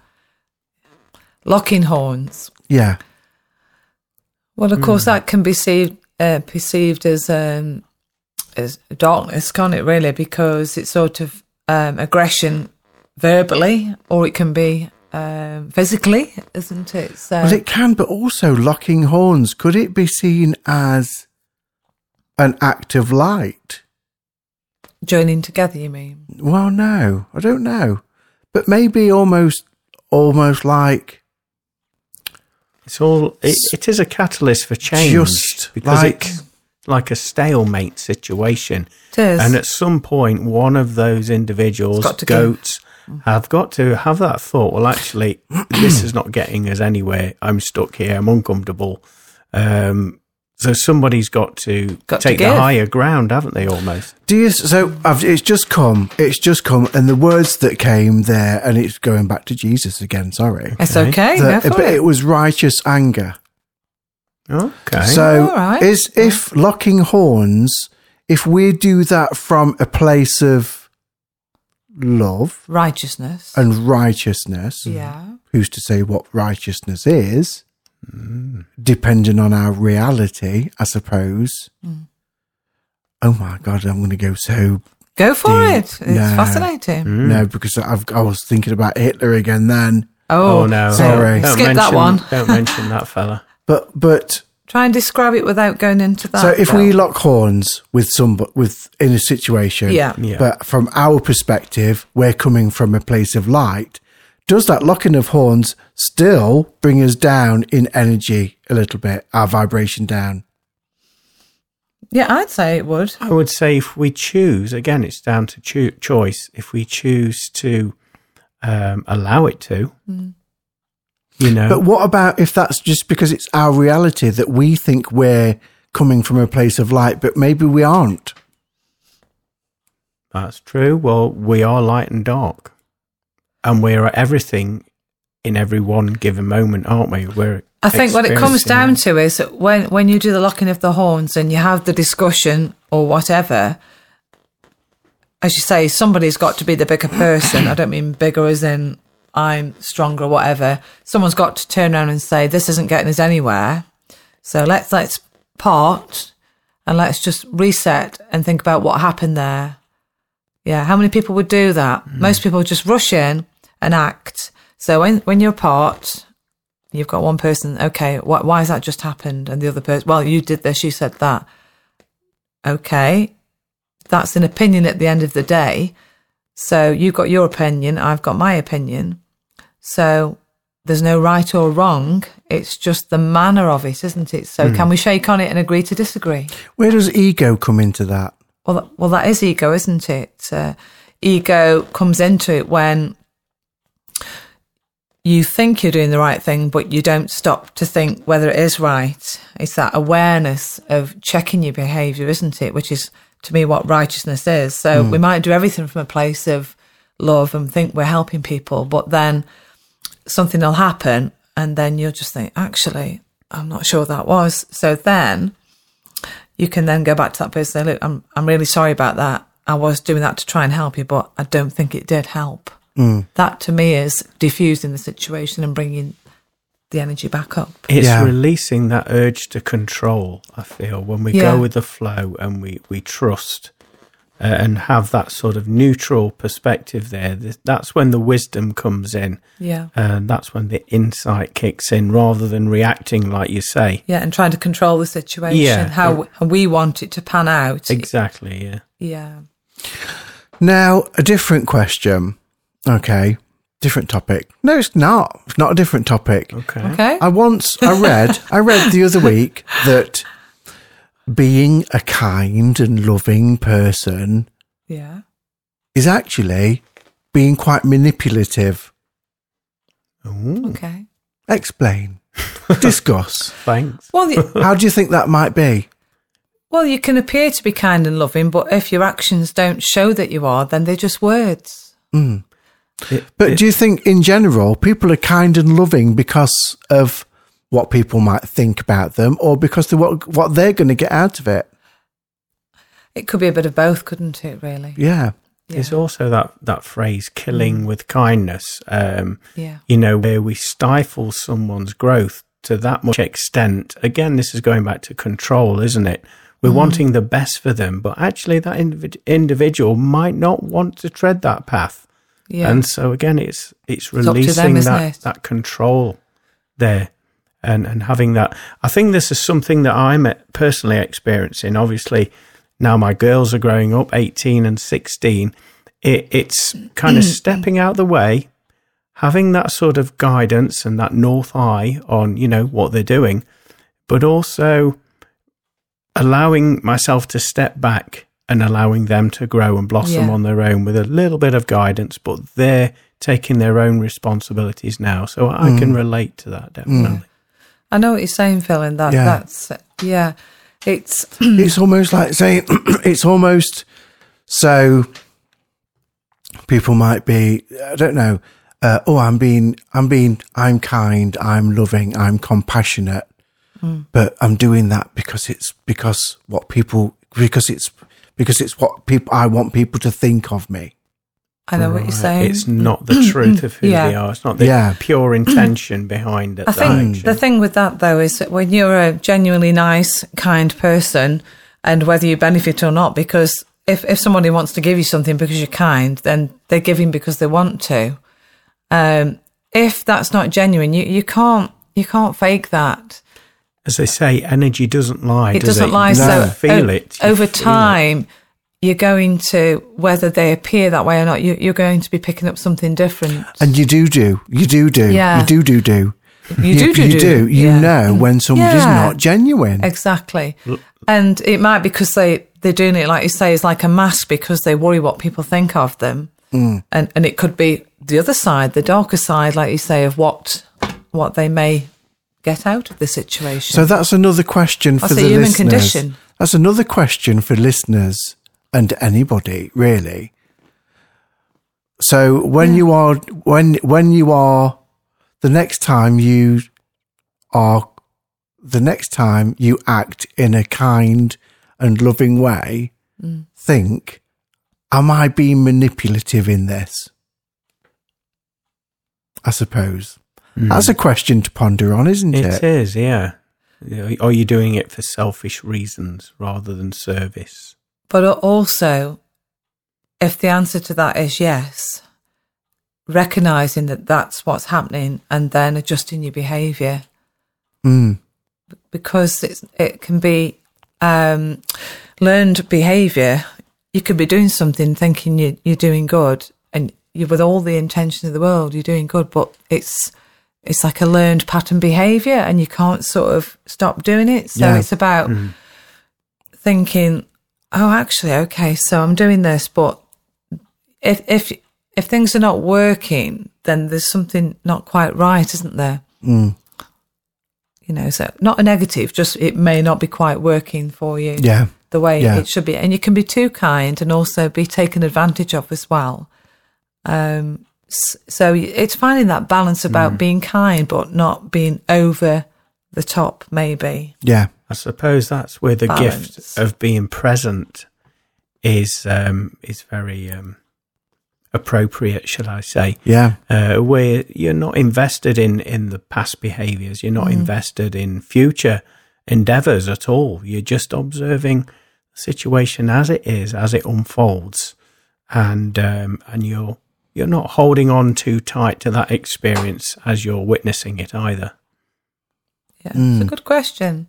Locking horns. yeah, Well, of course, that can be perceived, uh, perceived as um, as darkness, can't it? Really, because it's sort of um, aggression verbally, or it can be um, physically, isn't it? So, well, it can, but also locking horns. Could it be seen as an act of light? joining together, you mean? Well, no, I don't know, but maybe almost, almost like It's all. It, it is a catalyst for change, Just because like- it's like a stalemate situation. It is. And at some point, one of those individuals, It's got to go. goats, have got to have that thought. Well, actually, this is not getting us anywhere. I'm stuck here. I'm uncomfortable. Um, so somebody's got to Got to take the give. higher ground, haven't they? Almost. Do you, so I've, it's just come, it's just come, and the words that came there, and it's going back to Jesus again, sorry. it's okay. The- go for but it. it was righteous anger. Okay. So All right. is if locking horns, if we do that from a place of love Righteousness. and righteousness, yeah. who's to say what righteousness is, depending on our reality, I suppose. Oh my God, I'm going to go so Go for Deep. it. It's No. fascinating. no, because I've, I was thinking about Hitler again then. Oh, oh no! sorry. Don't Skip that mention- one. Don't mention that fella. But but Try and describe it without going into that. so if Phil. we lock horns with some with in a situation, Yeah. Yeah. but from our perspective, we're coming from a place of light. Does that locking of horns still bring us down in energy a little bit, our vibration down? Yeah, I'd say it would. I would say if we choose, again, it's down to choo- choice. If we choose to um, allow it to, you know. But what about if that's just because it's our reality that we think we're coming from a place of light, but maybe we aren't? That's true. Well, we are light and dark, and we're everything in every one given moment, aren't we? We're. I think what it comes experiencing down it. to is that when, when you do the locking of the horns and you have the discussion or whatever, as you say, somebody's got to be the bigger person. I don't mean bigger as in I'm stronger or whatever. Someone's got to turn around and say, this isn't getting us anywhere. So let's, let's part and let's just reset and think about what happened there. Yeah. How many people would do that? Mm. Most people just rush in and act. So when, when you're apart, you've got one person, okay, wh- why has that just happened? And the other person, well, you did this, you said that. Okay, that's an opinion at the end of the day. So you've got your opinion, I've got my opinion. So there's no right or wrong. It's just the manner of it, isn't it? So can we shake on it and agree to disagree? Where does ego come into that? Well, that, well, that is ego, isn't it? Uh, ego comes into it when you think you're doing the right thing, but you don't stop to think whether it is right. It's that awareness of checking your behaviour, isn't it? Which is, to me, what righteousness is. So we might do everything from a place of love and think we're helping people, but then something will happen and then you'll just think, actually, I'm not sure that was. So then you can then go back to that person and say, look, I'm, I'm really sorry about that. I was doing that to try and help you, but I don't think it did help. Mm. That to me is diffusing the situation and bringing the energy back up. It's Yeah. releasing that urge to control, I feel, when we Yeah. go with the flow and we, we trust uh, and have that sort of neutral perspective there. Th- That's when the wisdom comes in. Yeah. And that's when the insight kicks in rather than reacting, like you say. Yeah, and trying to control the situation, Yeah. how how we want it to pan out. Exactly, yeah. Yeah. Now, a different question. Okay. Different topic. No, it's not. It's not a different topic. Okay. Okay. I once, I read, I read the other week that being a kind and loving person Yeah. is actually being quite manipulative. Ooh, Okay. Explain. Discuss. thanks. Well, you, How do you think that might be? well, you can appear to be kind and loving, but if your actions don't show that you are, then they're just words. Mm. It- But it- do you think in general people are kind and loving because of what people might think about them or because of what, what they're going to get out of it? It could be a bit of both, couldn't it, really? Yeah. There's also that, that phrase, killing with kindness, um, Yeah. you know, where we stifle someone's growth to that much extent. Again, this is going back to control, isn't it? We're wanting the best for them, but actually that individ- individual might not want to tread that path. Yeah. And so again, it's it's up to them, releasing isn't that, it? that control there and, and having that. I think this is something that I'm personally experiencing. Obviously, now my girls are growing up, eighteen and sixteen. It, it's kind of stepping out the way, having that sort of guidance and that north eye on, you know, what they're doing, but also allowing myself to step back and allowing them to grow and blossom Yeah. on their own with a little bit of guidance, but they're taking their own responsibilities now. So I can relate to that, definitely. I know what you're saying, Phil, and that, Yeah. that's, yeah, it's, It's almost like saying, it's almost so people might be, I don't know, uh, oh, I'm being, I'm being, I'm kind, I'm loving, I'm compassionate, but I'm doing that because it's, because what people, because it's, because it's what people, I want people to think of me. I know what you're Right. saying. It's not the truth of who Yeah. they are. It's not the Yeah. pure intention behind it. I that think action. the thing with that, though, is that when you're a genuinely nice, kind person, and whether you benefit or not, because if, if somebody wants to give you something because you're kind, then they're giving because they want to. Um, if that's not genuine, you, you can't you can't fake that. As they say, energy doesn't lie. It does doesn't it? lie. You So feel o- it. You over feel it. time, you're going to, whether they appear that way or not, you, you're going to be picking up something different. And you do do, you do do, Yeah. you do do do. You do do you do. do. You Yeah. know when somebody's Yeah. not genuine. Exactly. And it might be because they, they're doing it, like you say, is like a mask because they worry what people think of them. Mm. And and it could be the other side, the darker side, like you say, of what what they may get out of the situation. So that's another question for That's the the human listeners. condition. That's another question for listeners and anybody, really. So when you are when when you are the next time you are the next time you act in a kind and loving way, Mm. think, am I being manipulative in this? I suppose. That's a question to ponder on, isn't it? It is, yeah. You know, are you doing it for selfish reasons rather than service? But also, if the answer to that is yes, recognizing that that's what's happening and then adjusting your behavior. Mm. Because it's, it can be um, learned behaviour. You could be doing something thinking you, you're doing good and you, with all the intention of the world, you're doing good, but it's it's like a learned pattern behaviour and you can't sort of stop doing it. So Yeah. it's about Mm. thinking, oh, actually, okay, so I'm doing this, but if if if things are not working, then there's something not quite right, isn't there? Mm. You know, so not a negative, just it may not be quite working for you Yeah. the way Yeah. it should be. And you can be too kind and also be taken advantage of as well. Um, s- so it's finding that balance about being kind but not being over the top, maybe. Yeah. I suppose that's where the Balance. gift of being present is um, is very um, appropriate, shall I say? Yeah. Uh, where you're not invested in, in the past behaviours, you're not Mm. invested in future endeavours at all. You're just observing the situation as it is, as it unfolds, and um, and you're you're not holding on too tight to that experience as you're witnessing it either. Yeah, Mm. it's a good question.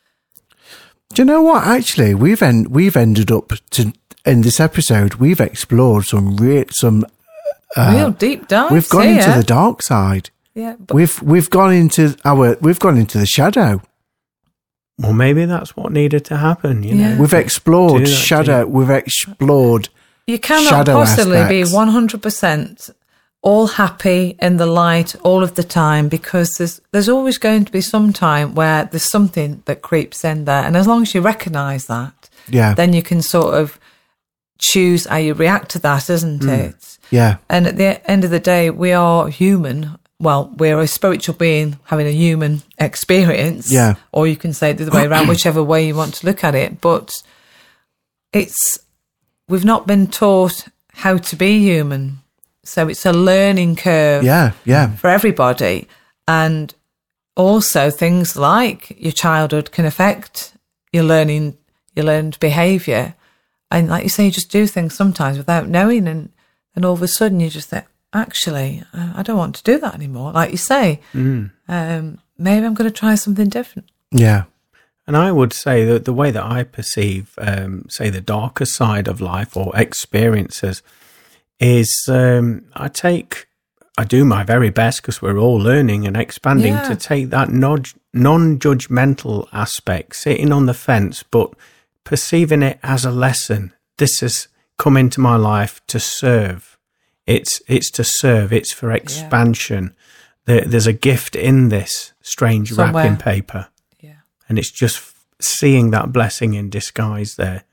Do you know what? Actually, we've en- we've ended up to in this episode. We've explored some re- some. Uh, Real deep dives. we've gone here. into the dark side. Yeah, but We've we've gone into our we've gone into the shadow. Well, maybe that's what needed to happen. You Yeah. know, We've explored Do that, shadow. We've explored. you cannot shadow possibly aspects. be one hundred percent all happy in the light all of the time, because there's there's always going to be some time where there's something that creeps in there, and as long as you recognise that, Yeah. then you can sort of choose how you react to that, isn't it? Yeah. And at the end of the day, we are human. Well, we're a spiritual being having a human experience. Yeah. Or you can say it the other way around, whichever way you want to look at it. But it's, we've not been taught how to be human. So it's a learning curve Yeah. Yeah. for everybody. And also things like your childhood can affect your learning, your learned behaviour. And like you say, you just do things sometimes without knowing, and and all of a sudden you just think, actually, uh, I don't want to do that anymore. Like you say, Mm. um, maybe I'm going to try something different. Yeah. And I would say that the way that I perceive, um, say, the darker side of life or experiences is um, I take, I do my very best, because we're all learning and expanding, Yeah. to take that non- non-judgmental aspect, sitting on the fence, but perceiving it as a lesson. This has come into my life to serve. It's it's to serve. It's for expansion. There, there's a gift in this strange Somewhere. wrapping paper. Yeah. And it's just f- seeing that blessing in disguise there.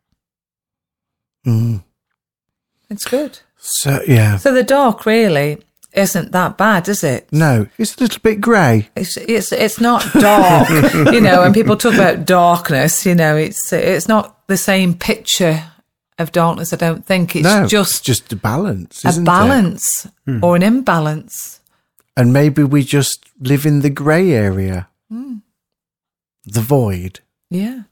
Mm. It's good. So yeah. So the dark really isn't that bad, is it? No, it's a little bit grey. It's it's it's not dark, you know. When people talk about darkness, you know, it's it's not the same picture of darkness. I don't think it's No, just it's just a balance, a isn't it? balance or an imbalance. And maybe we just live in the grey area, Mm. the void. Yeah,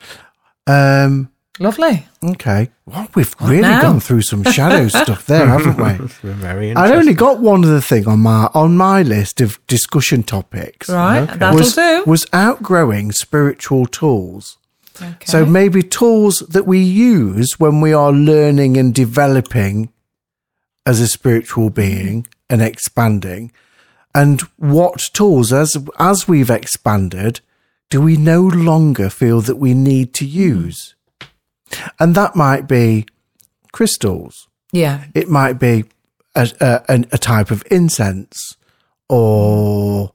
Um. lovely. Okay. Well, we've really now? gone through some shadow stuff there, haven't we? Very I'd interesting. only got one other thing on my on my list of discussion topics. Right, Okay. that'll was, do. was outgrowing spiritual tools. Okay. So maybe tools that we use when we are learning and developing as a spiritual being and expanding. And what tools, as as we've expanded, do we no longer feel that we need to use? And that might be crystals. yeah, It might be a, a, a type of incense, or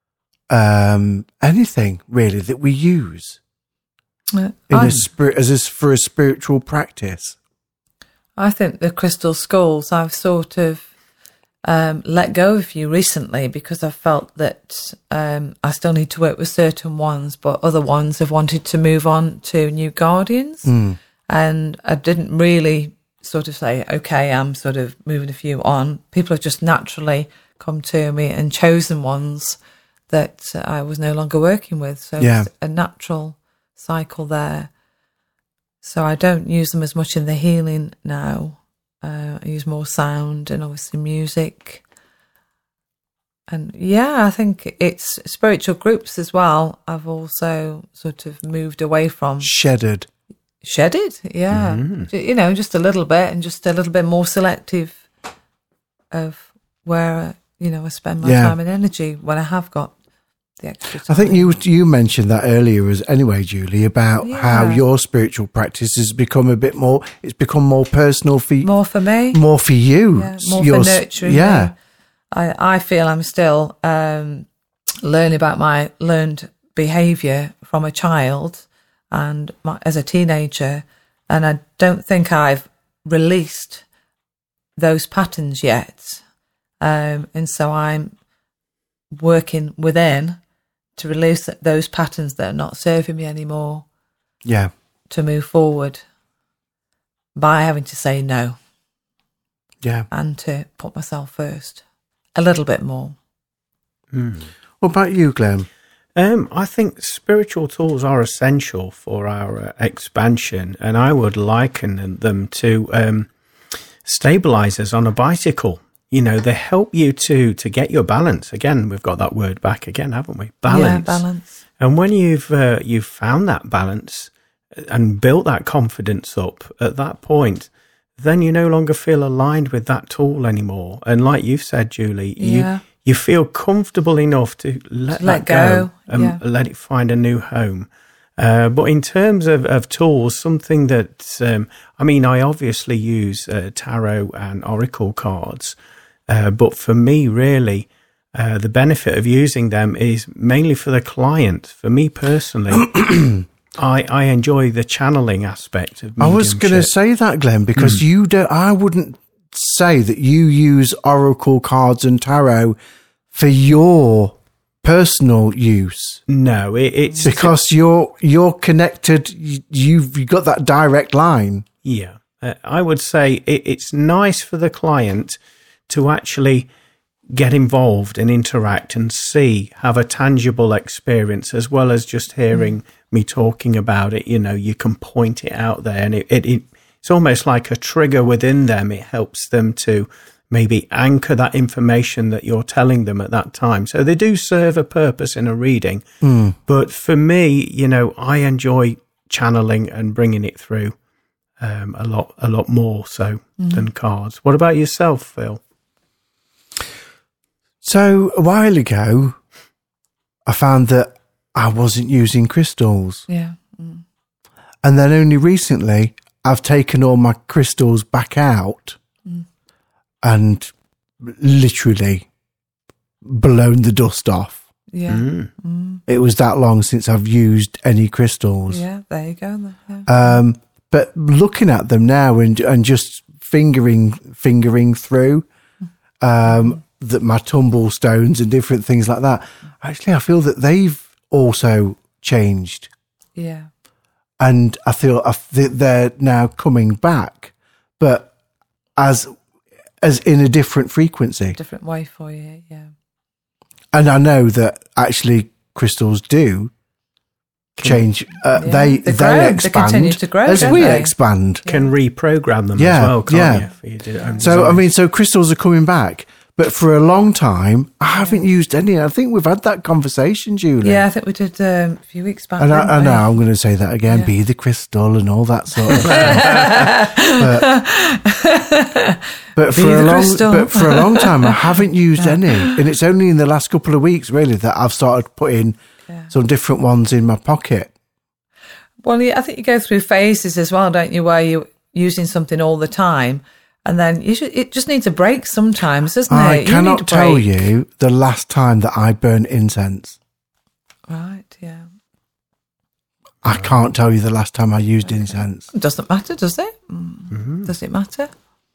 um, anything really that we use Uh, in I, a spirit as a, for a spiritual practice. I think the crystal skulls I've sort of um, let go of a few recently, because I've felt that um, I still need to work with certain ones, but other ones have wanted to move on to new guardians. Mm. And I didn't really sort of say, okay, I'm sort of moving a few on. People have just naturally come to me and chosen ones that I was no longer working with. So Yeah. it's a natural cycle there. So I don't use them as much in the healing now. Uh, I use more sound and obviously music. And yeah, I think it's spiritual groups as well. I've also sort of moved away from. Shedded. Shedded, yeah. J- You know, just a little bit, and just a little bit more selective of where, you know, I spend my Yeah. time and energy when I have got the extra time. I think you you mentioned that earlier as anyway, Julie, about how Yeah. your spiritual practice has become a bit more. It's become more personal for you, More for me. more for you. Yeah, more Your for s- nurturing. Yeah, me. I, I feel I'm still um, learning about my learned behaviour from a child and my, as a teenager, and I don't think I've released those patterns yet. Um, and so I'm working within to release those patterns that are not serving me anymore, Yeah. to move forward by having to say no Yeah. and to put myself first a little bit more. Mm. What about you, Glenn? Um, I think spiritual tools are essential for our uh, expansion, and I would liken them to um, stabilizers on a bicycle. You know, they help you to to get your balance. Again, we've got that word back again, haven't we? Balance. Yeah, balance. And when you've uh, you've found that balance and built that confidence up at that point, then you no longer feel aligned with that tool anymore. And like you've said, Julie, Yeah. you you feel comfortable enough to let, Let that go, go, and yeah. let it find a new home. Uh, but in terms of, of tools, something that, um, I mean, I obviously use uh, tarot and oracle cards, uh, but for me, really, uh, the benefit of using them is mainly for the client. For me personally, I, I enjoy the channeling aspect of I was going to mediumship. say that, Glenn, because Hmm. you don't. I wouldn't say that you use oracle cards and tarot for your personal use, No, it, it's because you're you're connected. you- You've you got that direct line. Yeah, uh, I would say it, it's nice for the client to actually get involved and interact and see, have a tangible experience, as well as just hearing mm. me talking about it. You know, you can point it out there, and it, it, it it's almost like a trigger within them. It helps them to maybe anchor that information that you're telling them at that time. So they do serve a purpose in a reading. Mm. But for me, you know, I enjoy channeling and bringing it through um, a lot, a lot more so mm. than cards. What about yourself, Phil? So a while ago, I found that I wasn't using crystals. Yeah. Mm. And then only recently, I've taken all my crystals back out mm. and literally blown the dust off. Yeah. Mm. Mm. It was that long since I've used any crystals. Yeah, there you go. Yeah. Um, but looking at them now and and just fingering fingering through um, that my tumble stones and different things like that, actually, I feel that they've also changed. Yeah. And I feel I th- they're now coming back, but as as in a different frequency. Different way for you, yeah. And I know that actually crystals do change. Uh, Yeah, they they they, grow. They expand continue to grow, as don't we they? expand. Can reprogram them Yeah, as well, can't yeah. you? For your de- own So I design? mean, so crystals are coming back, but for a long time I haven't used any. I think we've had that conversation, Julie. Yeah, I think we did um, a few weeks back. And didn't I, I we? know I'm going to say that again. Yeah. Be the crystal and all that sort of stuff. But, but for Be a the long, crystal. but for a long time, I haven't used any, and it's only in the last couple of weeks really that I've started putting Yeah. some different ones in my pocket. Well, yeah, I think you go through phases as well, don't you, where you're using something all the time, and then you should, it just needs a break sometimes, doesn't I it? You cannot need a tell break. you the last time that I burnt incense. Right, yeah. I can't tell you the last time I used incense. It doesn't matter, does it? Mm. Mhm. Does it matter?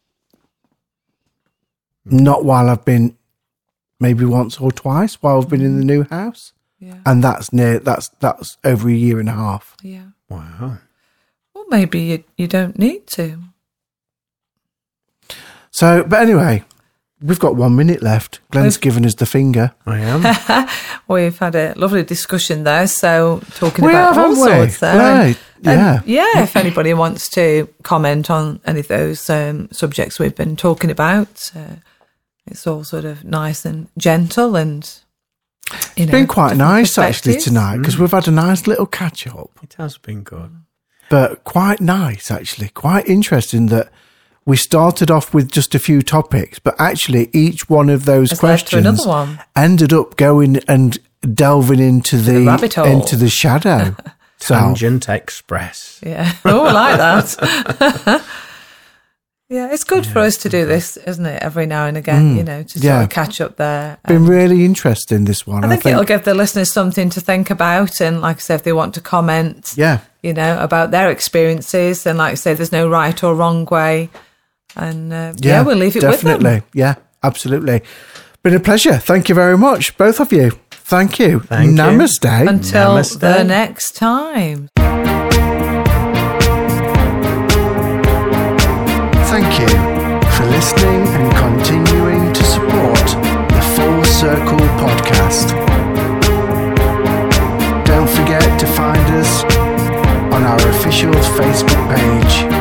Not while I've been, maybe once or twice while I've been in the new house, Yeah. and that's near. That's that's over a year and a half. Yeah. Wow. Well, maybe you, you don't need to. So, but anyway, we've got one minute left. Glenn's We've- given us the finger. I am. We've had a lovely discussion there, so talking We about have, all haven't we? sorts there. Right, And- yeah. and yeah, if anybody wants to comment on any of those um, subjects we've been talking about, uh, it's all sort of nice and gentle and, you know. It's been quite different nice actually perspectives. tonight because we've had a nice little catch up, It has been good. but quite nice actually. Quite interesting that we started off with just a few topics, but actually each one of those Has led to questions another one. ended up going and delving into the, the rabbit hole. into the shadow. So, Tangent Express. Yeah. Oh, I like that. Yeah, it's good for us to do this, isn't it? Every now and again, you know, to sort yeah. of catch up there. been Um, really interesting this one. I think, it'll give the listeners something to think about. And like I said, if they want to comment, yeah. you know, about their experiences, then like I say, there's no right or wrong way. And uh, yeah, we'll leave it with them. definitely. Yeah, absolutely. Been a pleasure. Thank you very much, both of you. Thank you. Thank you. Namaste. Until Namaste. the next time. Thank you for listening and continuing to support the Full Circle podcast. Don't forget to find us on our official Facebook page